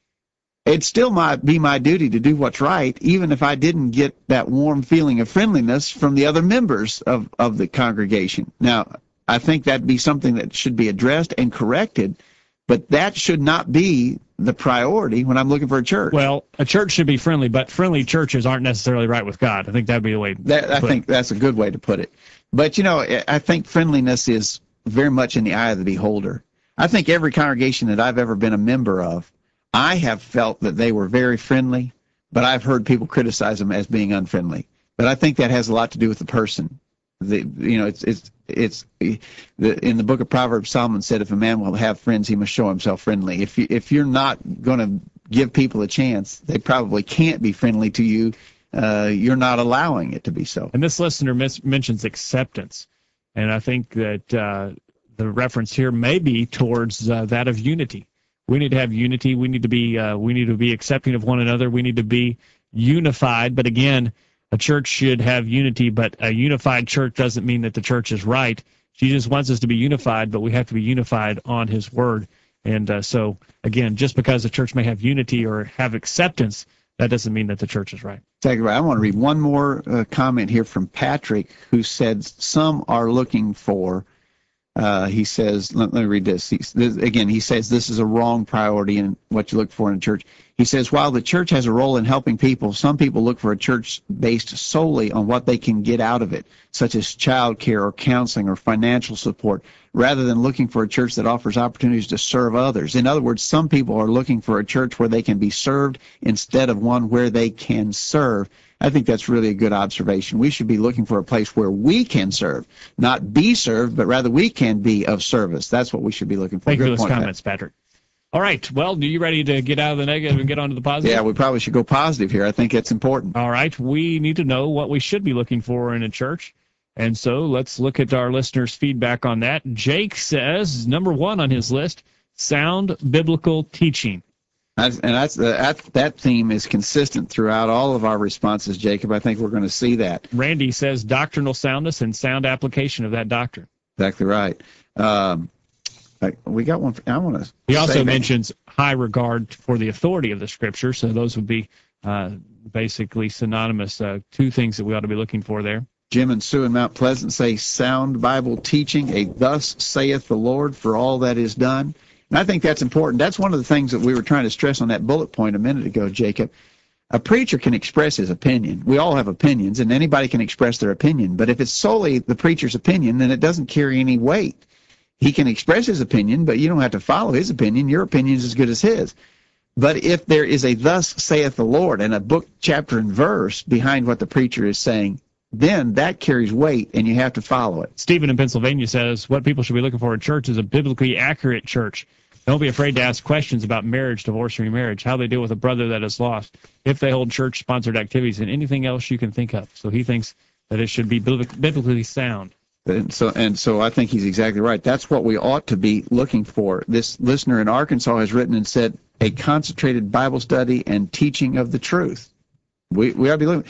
it still might be my duty to do what's right, even if I didn't get that warm feeling of friendliness from the other members of, of the congregation. Now, I think that'd be something that should be addressed and corrected, but that should not be the priority when I'm looking for a church. Well, a church should be friendly, but friendly churches aren't necessarily right with God. I think that'd be the way to that, I put think it. That's a good way to put it. But, you know, I think friendliness is very much in the eye of the beholder. I think every congregation that I've ever been a member of, I have felt that they were very friendly, but I've heard people criticize them as being unfriendly. But I think that has a lot to do with the person. The, you know, it's it's it's the, in the book of Proverbs, Solomon said, "If a man will have friends, he must show himself friendly." If you, if you're not going to give people a chance, they probably can't be friendly to you. Uh, you're not allowing it to be so. And this listener mis- mentions acceptance. And I think that uh, the reference here may be towards uh, that of unity. We need to have unity. We need to be uh, we need to be accepting of one another. We need to be unified. But again, a church should have unity. But a unified church doesn't mean that the church is right. Jesus wants us to be unified, but we have to be unified on His Word. And uh, so, again, just because the church may have unity or have acceptance, that doesn't mean that the church is right. Exactly right. I want to read one more uh, comment here from Patrick, who said some are looking for, uh, he says, let, let me read this. He, this. Again, he says this is a wrong priority in what you look for in a church. He says, while the church has a role in helping people, some people look for a church based solely on what they can get out of it, such as child care or counseling or financial support, rather than looking for a church that offers opportunities to serve others. In other words, some people are looking for a church where they can be served instead of one where they can serve. I think that's really a good observation. We should be looking for a place where we can serve, not be served, but rather we can be of service. That's what we should be looking for. Thank you Good for those point, comments, Patrick. All right. Well, are you ready to get out of the negative and get on to the positive? Yeah, we probably should go positive here. I think it's important. All right. We need to know what we should be looking for in a church. And so let's look at our listeners' feedback on that. Jake says, number one on his list, sound biblical teaching. That's, and that's uh, that, that theme is consistent throughout all of our responses, Jacob. I think we're going to see that. Randy says doctrinal soundness and sound application of that doctrine. Exactly right. Um, I, we got one. I want to. He also mentions high regard for the authority of the Scripture, so those would be uh, basically synonymous. Uh, two things that we ought to be looking for there. Jim and Sue in Mount Pleasant say sound Bible teaching, a thus saith the Lord for all that is done. And I think that's important. That's one of the things that we were trying to stress on that bullet point a minute ago, Jacob. A preacher can express his opinion. We all have opinions, and anybody can express their opinion. But if it's solely the preacher's opinion, then it doesn't carry any weight. He can express his opinion, but you don't have to follow his opinion. Your opinion is as good as his. But if there is a thus saith the Lord and a book, chapter, and verse behind what the preacher is saying, then that carries weight, and you have to follow it. Stephen in Pennsylvania says, what people should be looking for in church is a biblically accurate church. Don't be afraid to ask questions about marriage, divorce, or remarriage, how they deal with a brother that is lost, if they hold church-sponsored activities, and anything else you can think of. So he thinks that it should be biblically sound. And so, and so I think he's exactly right. That's what we ought to be looking for. This listener in Arkansas has written and said, a concentrated Bible study and teaching of the truth. We we ought to be looking.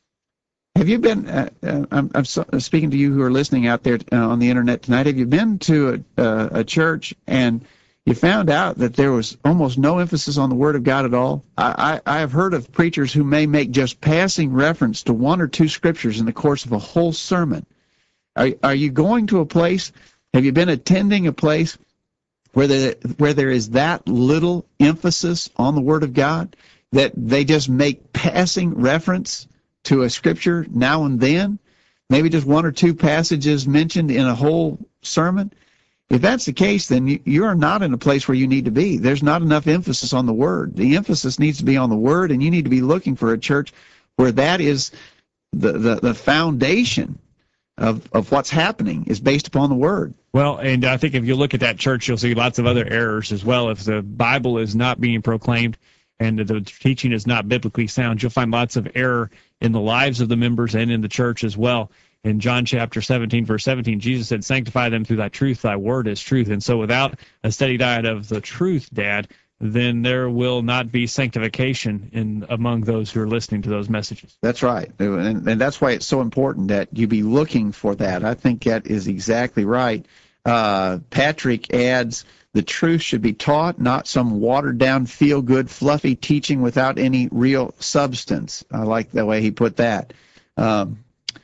Have you been, uh, uh, I'm, I'm so, speaking to you who are listening out there uh, on the internet tonight, have you been to a, uh, a church and you found out that there was almost no emphasis on the Word of God at all? I, I, I have heard of preachers who may make just passing reference to one or two scriptures in the course of a whole sermon. Are, are you going to a place, have you been attending a place where there, where there is that little emphasis on the Word of God, that they just make passing reference to a scripture now and then, maybe just one or two passages mentioned in a whole sermon. If that's the case, then you, you are not in a place where you need to be. There's not enough emphasis on the Word. The emphasis needs to be on the Word, and you need to be looking for a church where that is the, the, the foundation of, of what's happening is based upon the Word. Well, and I think if you look at that church, you'll see lots of other errors as well. If the Bible is not being proclaimed and the teaching is not biblically sound, you'll find lots of error in the lives of the members and in the church as well. In John chapter seventeen, verse seventeen, Jesus said, sanctify them through thy truth, thy word is truth. And so without a steady diet of the truth, Dad, then there will not be sanctification in among those who are listening to those messages. That's right. And, and that's why it's so important that you be looking for that. I think that is exactly right. Uh, Patrick adds, the truth should be taught, not some watered-down, feel-good, fluffy teaching without any real substance. I like the way he put that. Um,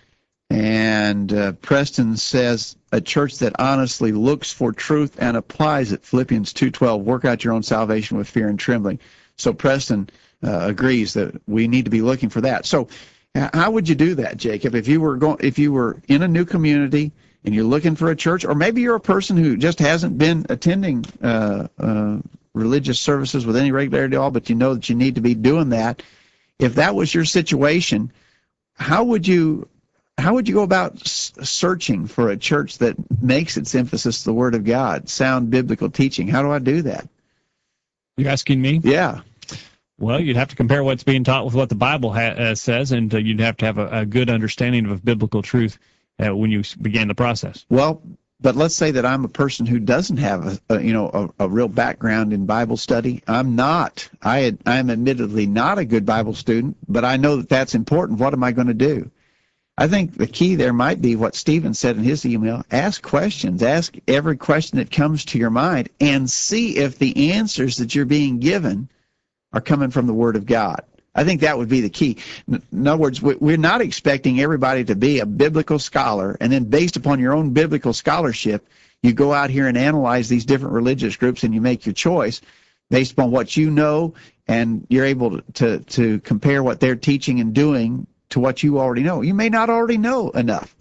and uh, Preston says, a church that honestly looks for truth and applies it. Philippians two twelve, work out your own salvation with fear and trembling. So Preston uh, agrees that we need to be looking for that. So how would you do that, Jacob? If you were going, if you were in a new community and you're looking for a church, or maybe you're a person who just hasn't been attending uh, uh, religious services with any regularity at all, but you know that you need to be doing that. If that was your situation, how would you how would you go about s- searching for a church that makes its emphasis the Word of God, sound biblical teaching? How do I do that? You asking me? Yeah. Well, you'd have to compare what's being taught with what the Bible ha- uh, says, and uh, you'd have to have a, a good understanding of biblical truth uh, when you began the process. Well, but let's say that I'm a person who doesn't have a, a you know a, a real background in Bible study. I'm not. I had, I'm admittedly not a good Bible student, but I know that that's important. What am I going to do? I think the key there might be what Stephen said in his email. Ask questions. Ask every question that comes to your mind and see if the answers that you're being given are coming from the Word of God. I think that would be the key. In other words, we're not expecting everybody to be a biblical scholar, and then based upon your own biblical scholarship, you go out here and analyze these different religious groups and you make your choice based upon what you know, and you're able to, to compare what they're teaching and doing to what you already know. You may not already know enough.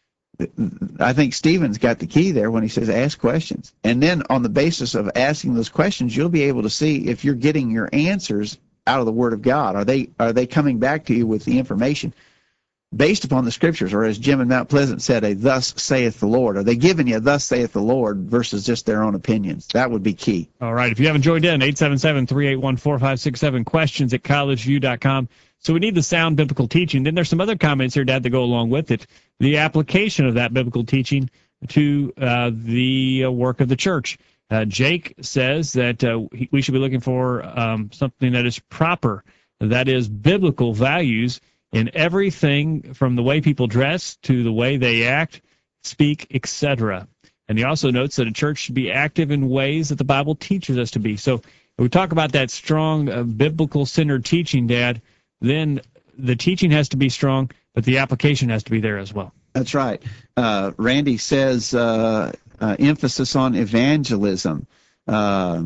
I think Stephen's got the key there when he says ask questions. And then on the basis of asking those questions, you'll be able to see if you're getting your answers out of the Word of God. Are they are they coming back to you with the information based upon the Scriptures? Or as Jim in Mount Pleasant said, a thus saith the Lord. Are they giving you a thus saith the Lord versus just their own opinions? That would be key. All right. If you haven't joined in, eight seven seven, three eight one, four five six seven, questions at college view dot com. So we need the sound biblical teaching. Then there's some other comments here, Dad, that go along with it. The application of that biblical teaching to uh, the uh, work of the church. Uh, Jake says that uh, he, we should be looking for um, something that is proper, that is biblical values in everything from the way people dress to the way they act, speak, et cetera. And he also notes that a church should be active in ways that the Bible teaches us to be. So if we talk about that strong uh, biblical-centered teaching, Dad, then the teaching has to be strong, but the application has to be there as well. That's right. Uh, Randy says uh, uh, emphasis on evangelism uh,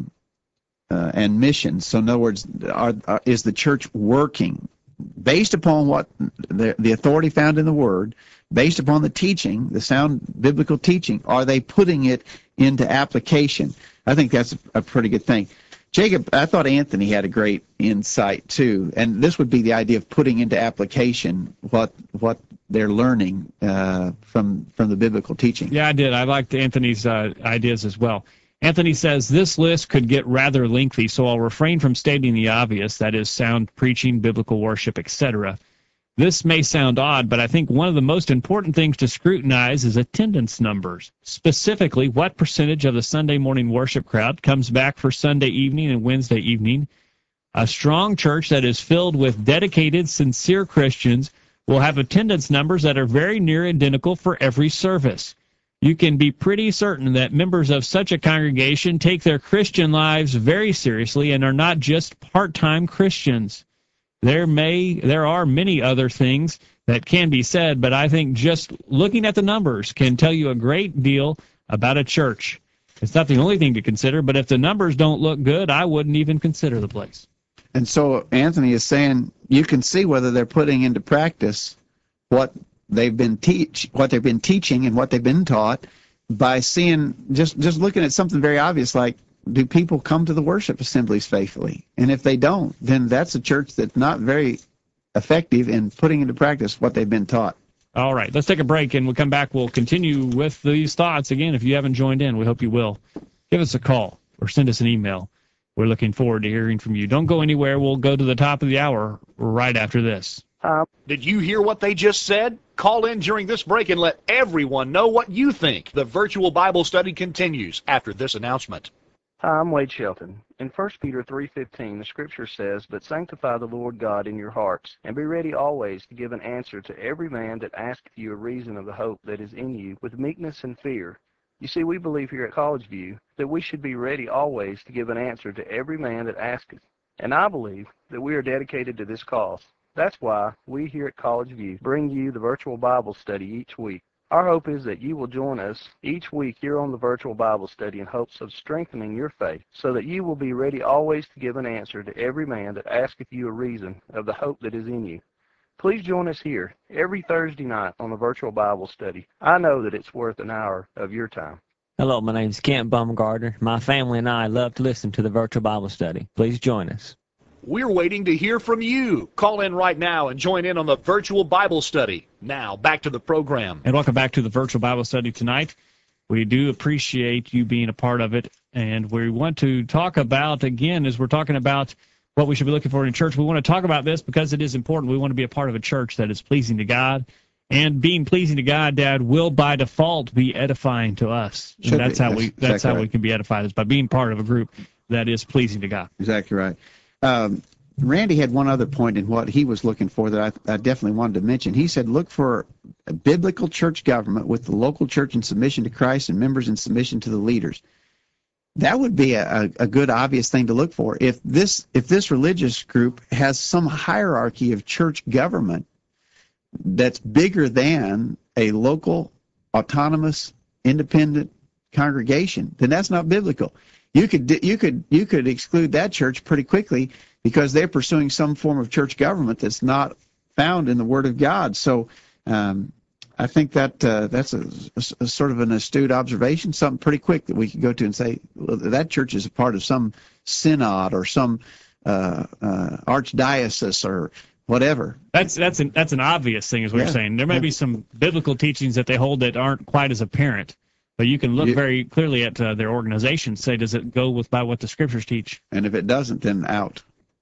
uh, and missions. So in other words, are, are, is the church working based upon what the, the authority found in the Word, based upon the teaching, the sound biblical teaching? Are they putting it into application? I think that's a, a pretty good thing. Jacob, I thought Anthony had a great insight too, and this would be the idea of putting into application what what they're learning uh, from from the biblical teaching. Yeah, I did. I liked Anthony's uh, ideas as well. Anthony says this list could get rather lengthy, so I'll refrain from stating the obvious, that is sound preaching, biblical worship, et cetera. This may sound odd, but I think one of the most important things to scrutinize is attendance numbers. Specifically, what percentage of the Sunday morning worship crowd comes back for Sunday evening and Wednesday evening? A strong church that is filled with dedicated, sincere Christians will have attendance numbers that are very near identical for every service. You can be pretty certain that members of such a congregation take their Christian lives very seriously and are not just part-time Christians. There may, there are many other things that can be said, but I think just looking at the numbers can tell you a great deal about a church. It's not the only thing to consider, but if the numbers don't look good, I wouldn't even consider the place. And so Anthony is saying you can see whether they're putting into practice what they've been teach what they've been teaching and what they've been taught by seeing just just looking at something very obvious like, do people come to the worship assemblies faithfully? And if they don't, then that's a church that's not very effective in putting into practice what they've been taught. All right, let's take a break, and we'll come back. We'll continue with these thoughts. Again, if you haven't joined in, we hope you will. Give us a call or send us an email. We're looking forward to hearing from you. Don't go anywhere. We'll go to the top of the hour right after this. Um, Did you hear what they just said? Call in during this break and let everyone know what you think. The virtual Bible study continues after this announcement. Hi, I'm Wade Shelton. In First Peter three fifteen, the scripture says, "But sanctify the Lord God in your hearts, and be ready always to give an answer to every man that asketh you a reason of the hope that is in you, with meekness and fear." You see, we believe here at College View that we should be ready always to give an answer to every man that asketh. And I believe that we are dedicated to this cause. That's why we here at College View bring you the virtual Bible study each week. Our hope is that you will join us each week here on the virtual Bible study in hopes of strengthening your faith, so that you will be ready always to give an answer to every man that asketh you a reason of the hope that is in you. Please join us here every Thursday night on the virtual Bible study. I know that it's worth an hour of your time. Hello, my name is Kent Bumgarner. My family and I love to listen to the virtual Bible study. Please join us. We're waiting to hear from you. Call in right now and join in on the virtual Bible study. Now, back to the program. And welcome back to the virtual Bible study tonight. We do appreciate you being a part of it. And we want to talk about, again, as we're talking about what we should be looking for in church, we want to talk about this because it is important. We want to be a part of a church that is pleasing to God. And being pleasing to God, Dad, will by default be edifying to us. Should and that's be. how That's we that's exactly how right. we can be edified, is by being part of a group that is pleasing to God. Exactly right. Um, Randy had one other point in what he was looking for that I, I definitely wanted to mention. He said, look for a biblical church government with the local church in submission to Christ and members in submission to the leaders. That would be a, a, a good, obvious thing to look for. If this if this religious group has some hierarchy of church government that's bigger than a local, autonomous, independent congregation, then that's not biblical. You could you could you could exclude that church pretty quickly because they're pursuing some form of church government that's not found in the Word of God. So um, I think that uh, that's a, a, a sort of an astute observation, something pretty quick that we could go to and say, well, that church is a part of some synod or some uh, uh, archdiocese or whatever. That's that's an that's an obvious thing, is what Yeah. you're saying. There may Yeah. be some biblical teachings that they hold that aren't quite as apparent, but you can look Yeah. very clearly at uh, their organization. Say, does it go with by what the scriptures teach? And if it doesn't, then out.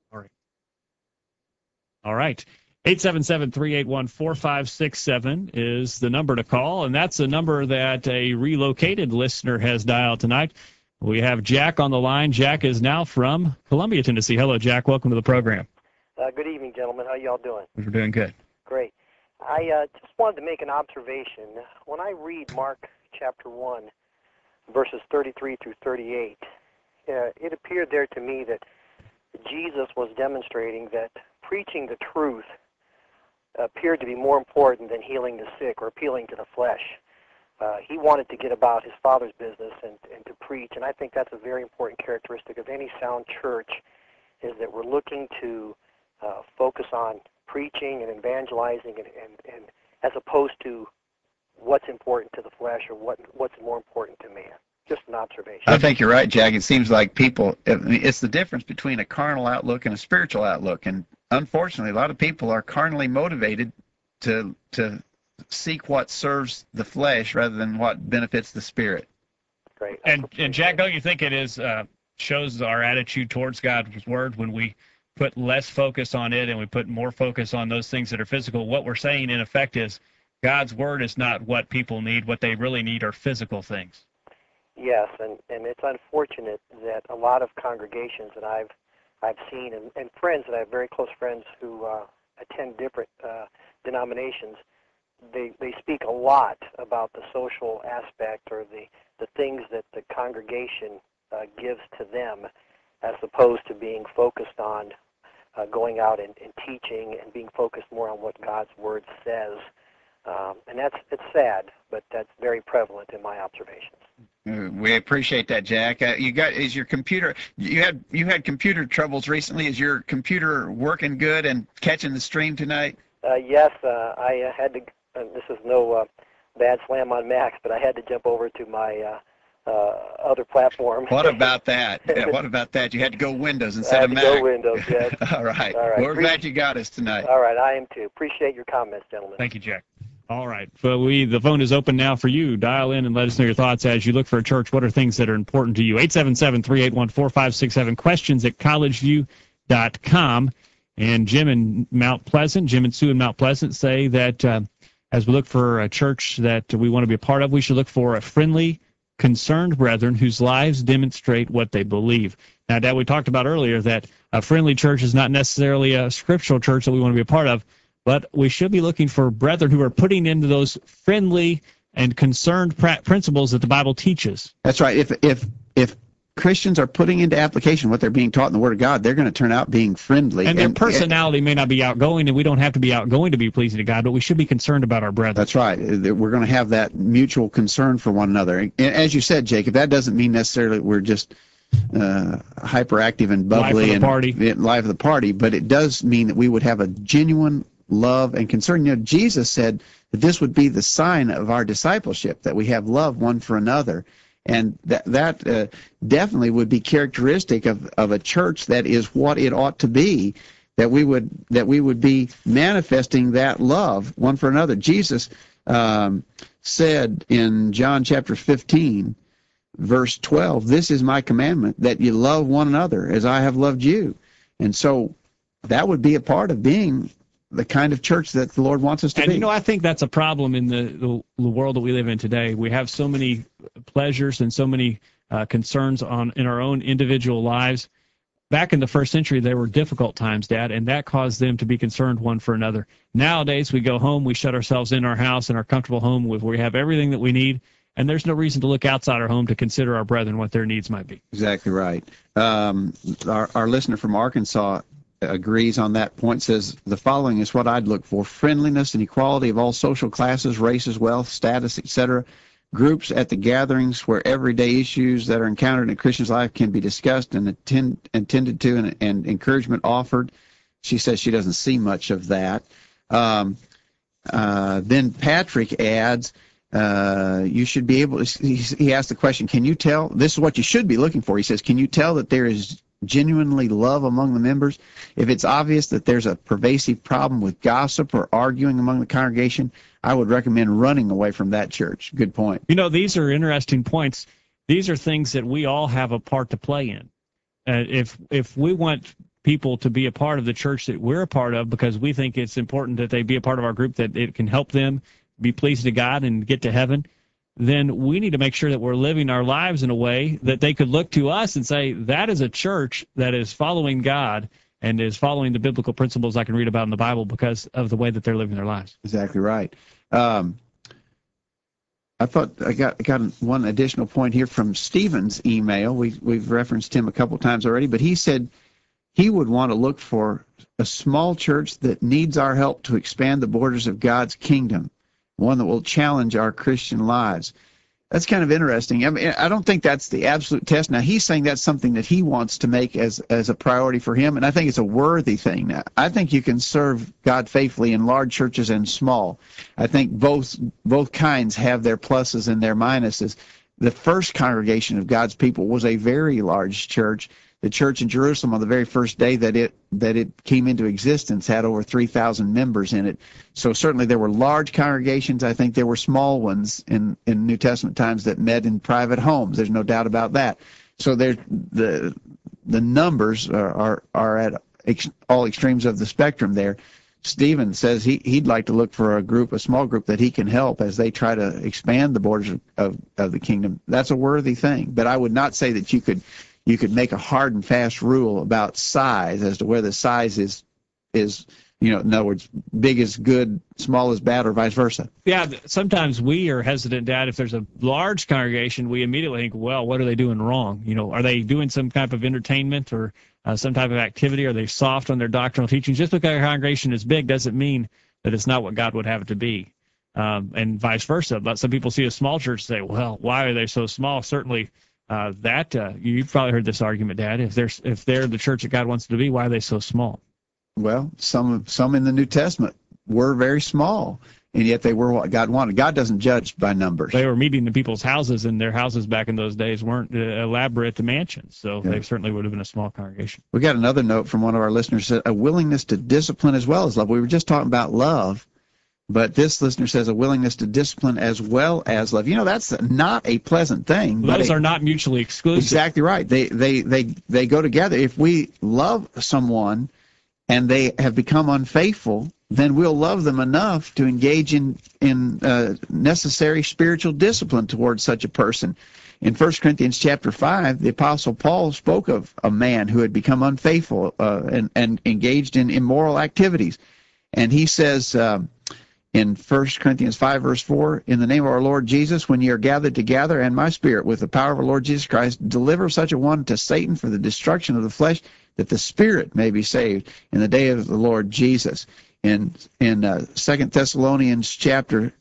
All right. eight seven seven, three eight one, four five six seven is the number to call, and that's a number that a relocated listener has dialed tonight. We have Jack on the line. Jack is now from Columbia, Tennessee. Hello, Jack. Welcome to the program. Uh, good evening, gentlemen. How y'all doing? We're doing good. Great. I uh, just wanted to make an observation. When I read Mark chapter one, verses thirty-three through thirty-eight, uh, it appeared there to me that Jesus was demonstrating that preaching the truth appeared to be more important than healing the sick or appealing to the flesh. Uh, he wanted to get about his Father's business and, and to preach, and I think that's a very important characteristic of any sound church, is that we're looking to uh, focus on preaching and evangelizing, and, and, and as opposed to what's important to the flesh or what what's more important to man. Just an observation. I think you're right, Jack. It seems like people, I mean, it's the difference between a carnal outlook and a spiritual outlook. And unfortunately, a lot of people are carnally motivated to to seek what serves the flesh rather than what benefits the spirit. Great. And and Jack, don't you think it is uh, shows our attitude towards God's word when we put less focus on it and we put more focus on those things that are physical? What we're saying, in effect, is God's word is not what people need. What they really need are physical things. Yes, and, and it's unfortunate that a lot of congregations that I've I've seen, and, and friends that I have, very close friends who uh, attend different uh, denominations, they they speak a lot about the social aspect or the, the things that the congregation uh, gives to them, as opposed to being focused on uh, going out and, and teaching and being focused more on what God's Word says. Um, and that's it's sad, but that's very prevalent in my observations. Uh, we appreciate that, Jack. Uh, you got is your computer? You had you had computer troubles recently. Is your computer working good and catching the stream tonight? Uh, yes, uh, I uh, had to. Uh, this is no uh, bad slam on Macs, but I had to jump over to my uh, uh, other platform. What about that? Yeah, what about that? You had to go Windows I instead had of to Mac. go Windows, yes. All right. All right. Well, we're glad you got us tonight. All right, I am too. Appreciate your comments, gentlemen. Thank you, Jack. All right. So we the phone is open now for you. Dial in and let us know your thoughts as you look for a church. What are things that are important to you? eight seven seven, three eight one, four five six seven. Questions at college view dot com. And Jim in Mount Pleasant, Jim and Sue in Mount Pleasant say that uh, as we look for a church that we want to be a part of, we should look for a friendly, concerned brethren whose lives demonstrate what they believe. Now, Dad, we talked about earlier that a friendly church is not necessarily a scriptural church that we want to be a part of, but we should be looking for brethren who are putting into those friendly and concerned pra- principles that the Bible teaches. That's right. If if if Christians are putting into application what they're being taught in the Word of God, they're going to turn out being friendly. And their and, personality may not be outgoing, and we don't have to be outgoing to be pleasing to God, but we should be concerned about our brethren. That's right. We're going to have that mutual concern for one another. And as you said, Jacob, that doesn't mean necessarily we're just uh, hyperactive and bubbly Life of the and party. life of the party, but it does mean that we would have a genuine love and concern. You know, Jesus said that this would be the sign of our discipleship, that we have love one for another. And that that uh, definitely would be characteristic of, of a church that is what it ought to be, that we would that we would be manifesting that love one for another. Jesus um, said in John chapter fifteen, verse twelve, "This is my commandment, that you love one another as I have loved you." And so that would be a part of being the kind of church that the Lord wants us to and, be. And, you know, I think that's a problem in the, the, the world that we live in today. We have so many pleasures and so many uh, concerns on in our own individual lives. Back in the first century, there were difficult times, Dad, and that caused them to be concerned one for another. Nowadays, we go home, we shut ourselves in our house, in our comfortable home, where we have everything that we need, and there's no reason to look outside our home to consider our brethren, what their needs might be. Exactly right. Um, our, our listener from Arkansas agrees on that point, says the following is what I'd look for: friendliness and equality of all social classes, races, wealth, status, et cetera. Groups at the gatherings where everyday issues that are encountered in a Christian's life can be discussed and attend, attended to and, and encouragement offered. She says she doesn't see much of that. Um, uh, then Patrick adds, uh, you should be able to, he, he asked the question, can you tell, this is what you should be looking for. He says, can you tell that there is genuinely love among the members? If it's obvious that there's a pervasive problem with gossip or arguing among the congregation, I would recommend running away from that church. Good point. You know, these are interesting points. These are things that we all have a part to play in. Uh, if if we want people to be a part of the church that we're a part of because we think it's important that they be a part of our group, that it can help them be pleased to God and get to heaven, then we need to make sure that we're living our lives in a way that they could look to us and say, that is a church that is following God and is following the biblical principles I can read about in the Bible because of the way that they're living their lives. Exactly right. Um, I thought I got I got one additional point here from Stephen's email. We, we've referenced him a couple times already, but he said he would want to look for a small church that needs our help to expand the borders of God's kingdom, one that will challenge our Christian lives. That's kind of interesting. I mean, I don't think that's the absolute test. Now, he's saying that's something that he wants to make as, as a priority for him, and I think it's a worthy thing. Now, I think you can serve God faithfully in large churches and small. I think both both kinds have their pluses and their minuses. The first congregation of God's people was a very large church. The church in Jerusalem on the very first day that it that it came into existence had over three thousand members in it. So certainly there were large congregations. I think there were small ones in, in New Testament times that met in private homes. There's no doubt about that. So there, the the numbers are are, are at ex, all extremes of the spectrum there. Stephen says he, he'd like to look for a group, a small group that he can help as they try to expand the borders of, of, of the kingdom. That's a worthy thing. But I would not say that you could you could make a hard and fast rule about size as to whether size is, is you know, in other words, big is good, small is bad, or vice versa. Yeah, sometimes we are hesitant, Dad. If there's a large congregation, we immediately think, well, what are they doing wrong? You know, are they doing some type of entertainment or uh, some type of activity? Are they soft on their doctrinal teachings? Just because a congregation is big doesn't mean that it's not what God would have it to be. um, and vice versa. But some people see a small church and say, well, why are they so small? Certainly, uh, that uh, you've probably heard this argument, Dad. If they're if they're the church that God wants them to be, why are they so small? Well, some some in the New Testament were very small, and yet they were what God wanted. God doesn't judge by numbers. They were meeting in people's houses, and their houses back in those days weren't uh, elaborate mansions, so Yeah. they certainly would have been a small congregation. We got another note from one of our listeners, said a willingness to discipline as well as love. We were just talking about love, but this listener says a willingness to discipline as well as love. You know, that's not a pleasant thing. but Those it- are not mutually exclusive. Exactly right. They they they they go together. If we love someone and they have become unfaithful, then we'll love them enough to engage in in uh, necessary spiritual discipline towards such a person. In First Corinthians chapter five, the Apostle Paul spoke of a man who had become unfaithful uh, and and engaged in immoral activities, and he says. Um, In First Corinthians five, verse four, in the name of our Lord Jesus, when ye are gathered together, and my spirit, with the power of our Lord Jesus Christ, deliver such a one to Satan for the destruction of the flesh, that the spirit may be saved in the day of the Lord Jesus. In in uh, Second Thessalonians chapter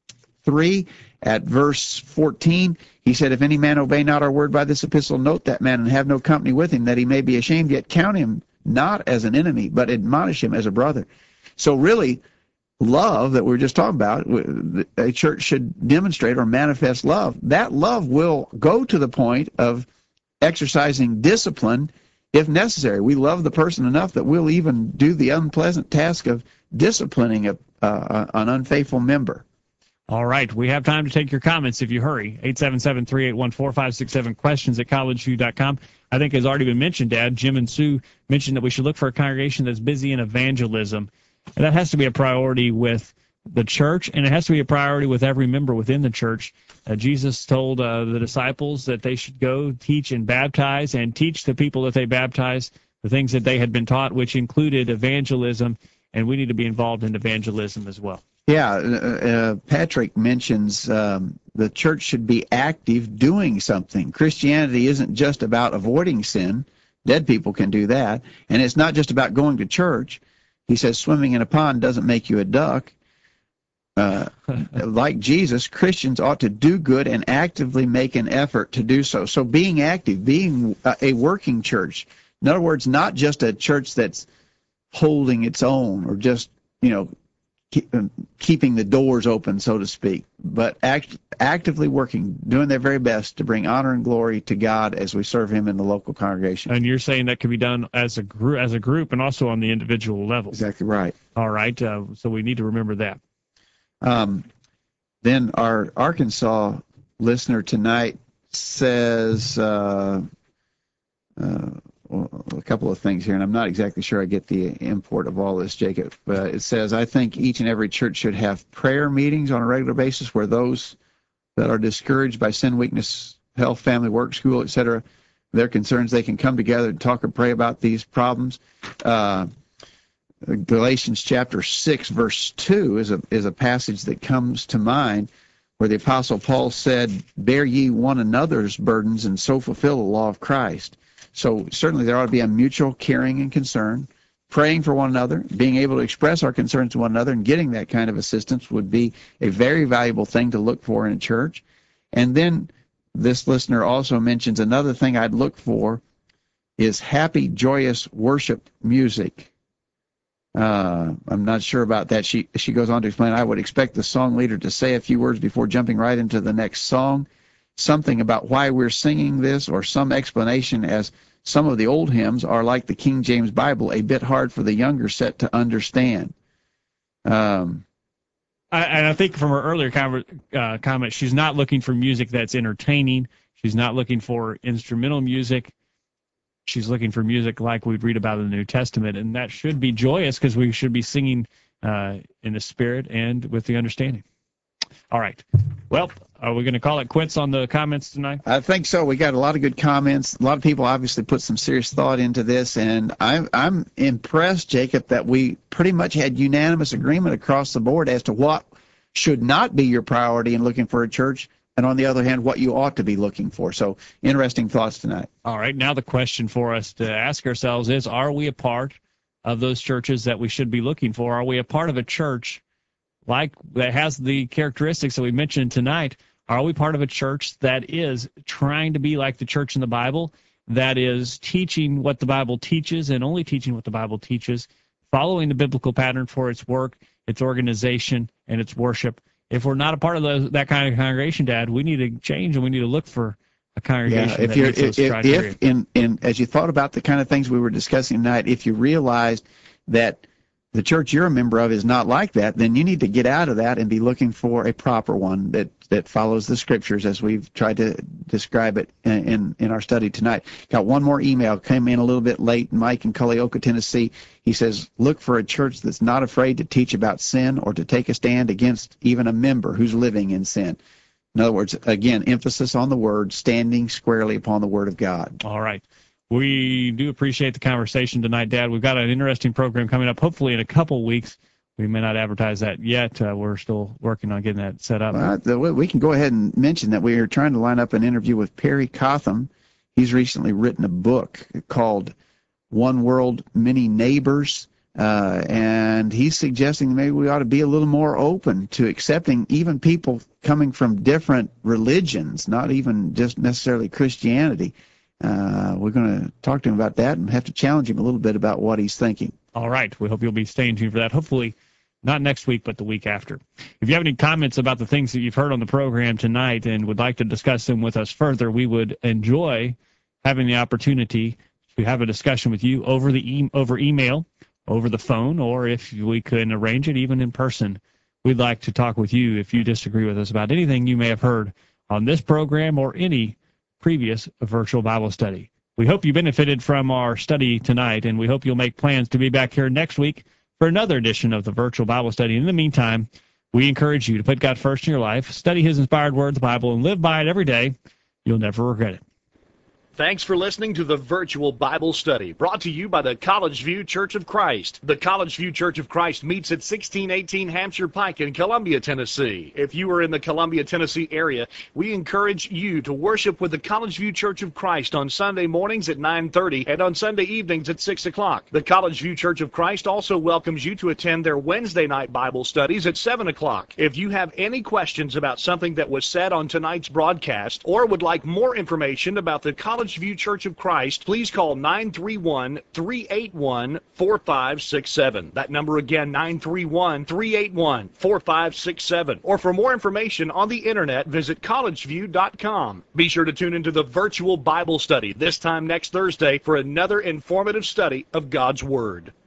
three, at verse fourteen, he said, if any man obey not our word by this epistle, note that man and have no company with him, that he may be ashamed, yet count him not as an enemy, but admonish him as a brother. So really, love that we were just talking about, a church should demonstrate or manifest love. That love will go to the point of exercising discipline if necessary. We love the person enough that we'll even do the unpleasant task of disciplining a, uh, an unfaithful member. All right. We have time to take your comments if you hurry. eight seven seven, three eight one, four five six seven, questions at college view dot com. I think has already been mentioned, Dad. Jim and Sue mentioned that we should look for a congregation that's busy in evangelism. And that has to be a priority with the church, and it has to be a priority with every member within the church. Uh, Jesus told uh, the disciples that they should go teach and baptize and teach the people that they baptize the things that they had been taught, which included evangelism, and we need to be involved in evangelism as well. Yeah, uh, uh, Patrick mentions um, the church should be active doing something. Christianity isn't just about avoiding sin. Dead people can do that. And it's not just about going to church. He says swimming in a pond doesn't make you a duck. Uh, like Jesus, Christians ought to do good and actively make an effort to do so. So being active, being a, a working church, in other words, not just a church that's holding its own or just, you know, keep, um, keeping the doors open, so to speak, but act, actively working, doing their very best to bring honor and glory to God as we serve Him in the local congregation. And you're saying that can be done as a group, as a group, and also on the individual level. Exactly right. All right. Uh, so we need to remember that. Um, then our Arkansas listener tonight says uh, uh, a couple of things here, and I'm not exactly sure I get the import of all this, Jacob. But it says, I think each and every church should have prayer meetings on a regular basis where those that are discouraged by sin, weakness, health, family, work, school, et cetera, their concerns, they can come together and talk and pray about these problems. Uh, Galatians chapter six, verse two is a, is a passage that comes to mind where the Apostle Paul said, bear ye one another's burdens and so fulfill the law of Christ. So certainly there ought to be a mutual caring and concern, praying for one another, being able to express our concerns to one another, and getting that kind of assistance would be a very valuable thing to look for in a church. And then this listener also mentions another thing I'd look for is happy, joyous worship music. Uh, I'm not sure about that. She she goes on to explain, I would expect the song leader to say a few words before jumping right into the next song, something about why we're singing this, or some explanation, as some of the old hymns are like the King James Bible, a bit hard for the younger set to understand. Um, I, and I think from her earlier com- uh, comment, she's not looking for music that's entertaining. She's not looking for instrumental music. She's looking for music like we'd read about in the New Testament, and that should be joyous because we should be singing uh, in the Spirit and with the understanding. All right. Well, are we going to call it quits on the comments tonight? I think so. We got a lot of good comments. A lot of people obviously put some serious thought into this, and I'm, I'm impressed, Jacob, that we pretty much had unanimous agreement across the board as to what should not be your priority in looking for a church, and on the other hand, what you ought to be looking for. So interesting thoughts tonight. All right. Now the question for us to ask ourselves is, are we a part of those churches that we should be looking for? Are we a part of a church like that has the characteristics that we mentioned tonight? Are we part of a church that is trying to be like the church in the Bible, that is teaching what the Bible teaches and only teaching what the Bible teaches, following the biblical pattern for its work, its organization, and its worship? If we're not a part of those, that kind of congregation, Dad, we need to change and we need to look for a congregation yeah, if that you're, meets those if, criteria. if in, in, as you thought about the kind of things we were discussing tonight, if you realized that the church you're a member of is not like that, then you need to get out of that and be looking for a proper one that, that follows the scriptures as we've tried to describe it in, in, in our study tonight. Got one more email, came in a little bit late. Mike in Culleoka, Tennessee. He says, look for a church that's not afraid to teach about sin or to take a stand against even a member who's living in sin. In other words, again, emphasis on the word, standing squarely upon the word of God. All right. We do appreciate the conversation tonight, Dad. We've got an interesting program coming up, hopefully in a couple weeks. We may not advertise that yet. Uh, we're still working on getting that set up. Well, the, we can go ahead and mention that we are trying to line up an interview with Perry Cotham. He's recently written a book called One World, Many Neighbors, uh, and he's suggesting maybe we ought to be a little more open to accepting even people coming from different religions, not even just necessarily Christianity. Uh, we're going to talk to him about that and have to challenge him a little bit about what he's thinking. All right. We hope you'll be staying tuned for that. Hopefully not next week, but the week after. If you have any comments about the things that you've heard on the program tonight and would like to discuss them with us further, we would enjoy having the opportunity to have a discussion with you over the e- over email, over the phone, or if we can arrange it even in person. We'd like to talk with you if you disagree with us about anything you may have heard on this program or any previous virtual Bible study. We hope you benefited from our study tonight, and we hope you'll make plans to be back here next week for another edition of the virtual Bible study. In the meantime, we encourage you to put God first in your life, study his inspired word, the Bible, and live by it every day. You'll never regret it. Thanks for listening to the Virtual Bible Study, brought to you by the College View Church of Christ. The College View Church of Christ meets at sixteen eighteen Hampshire Pike in Columbia, Tennessee. If you are in the Columbia, Tennessee area, we encourage you to worship with the College View Church of Christ on Sunday mornings at nine thirty and on Sunday evenings at six o'clock. The College View Church of Christ also welcomes you to attend their Wednesday night Bible studies at seven o'clock. If you have any questions about something that was said on tonight's broadcast or would like more information about the College View Church of Christ, please call nine three one, three eight one, four five six seven. That number again, nine three one, three eight one, four five six seven. Or for more information on the internet, visit college view dot com. Be sure to tune into the Virtual Bible Study this time next Thursday for another informative study of God's Word.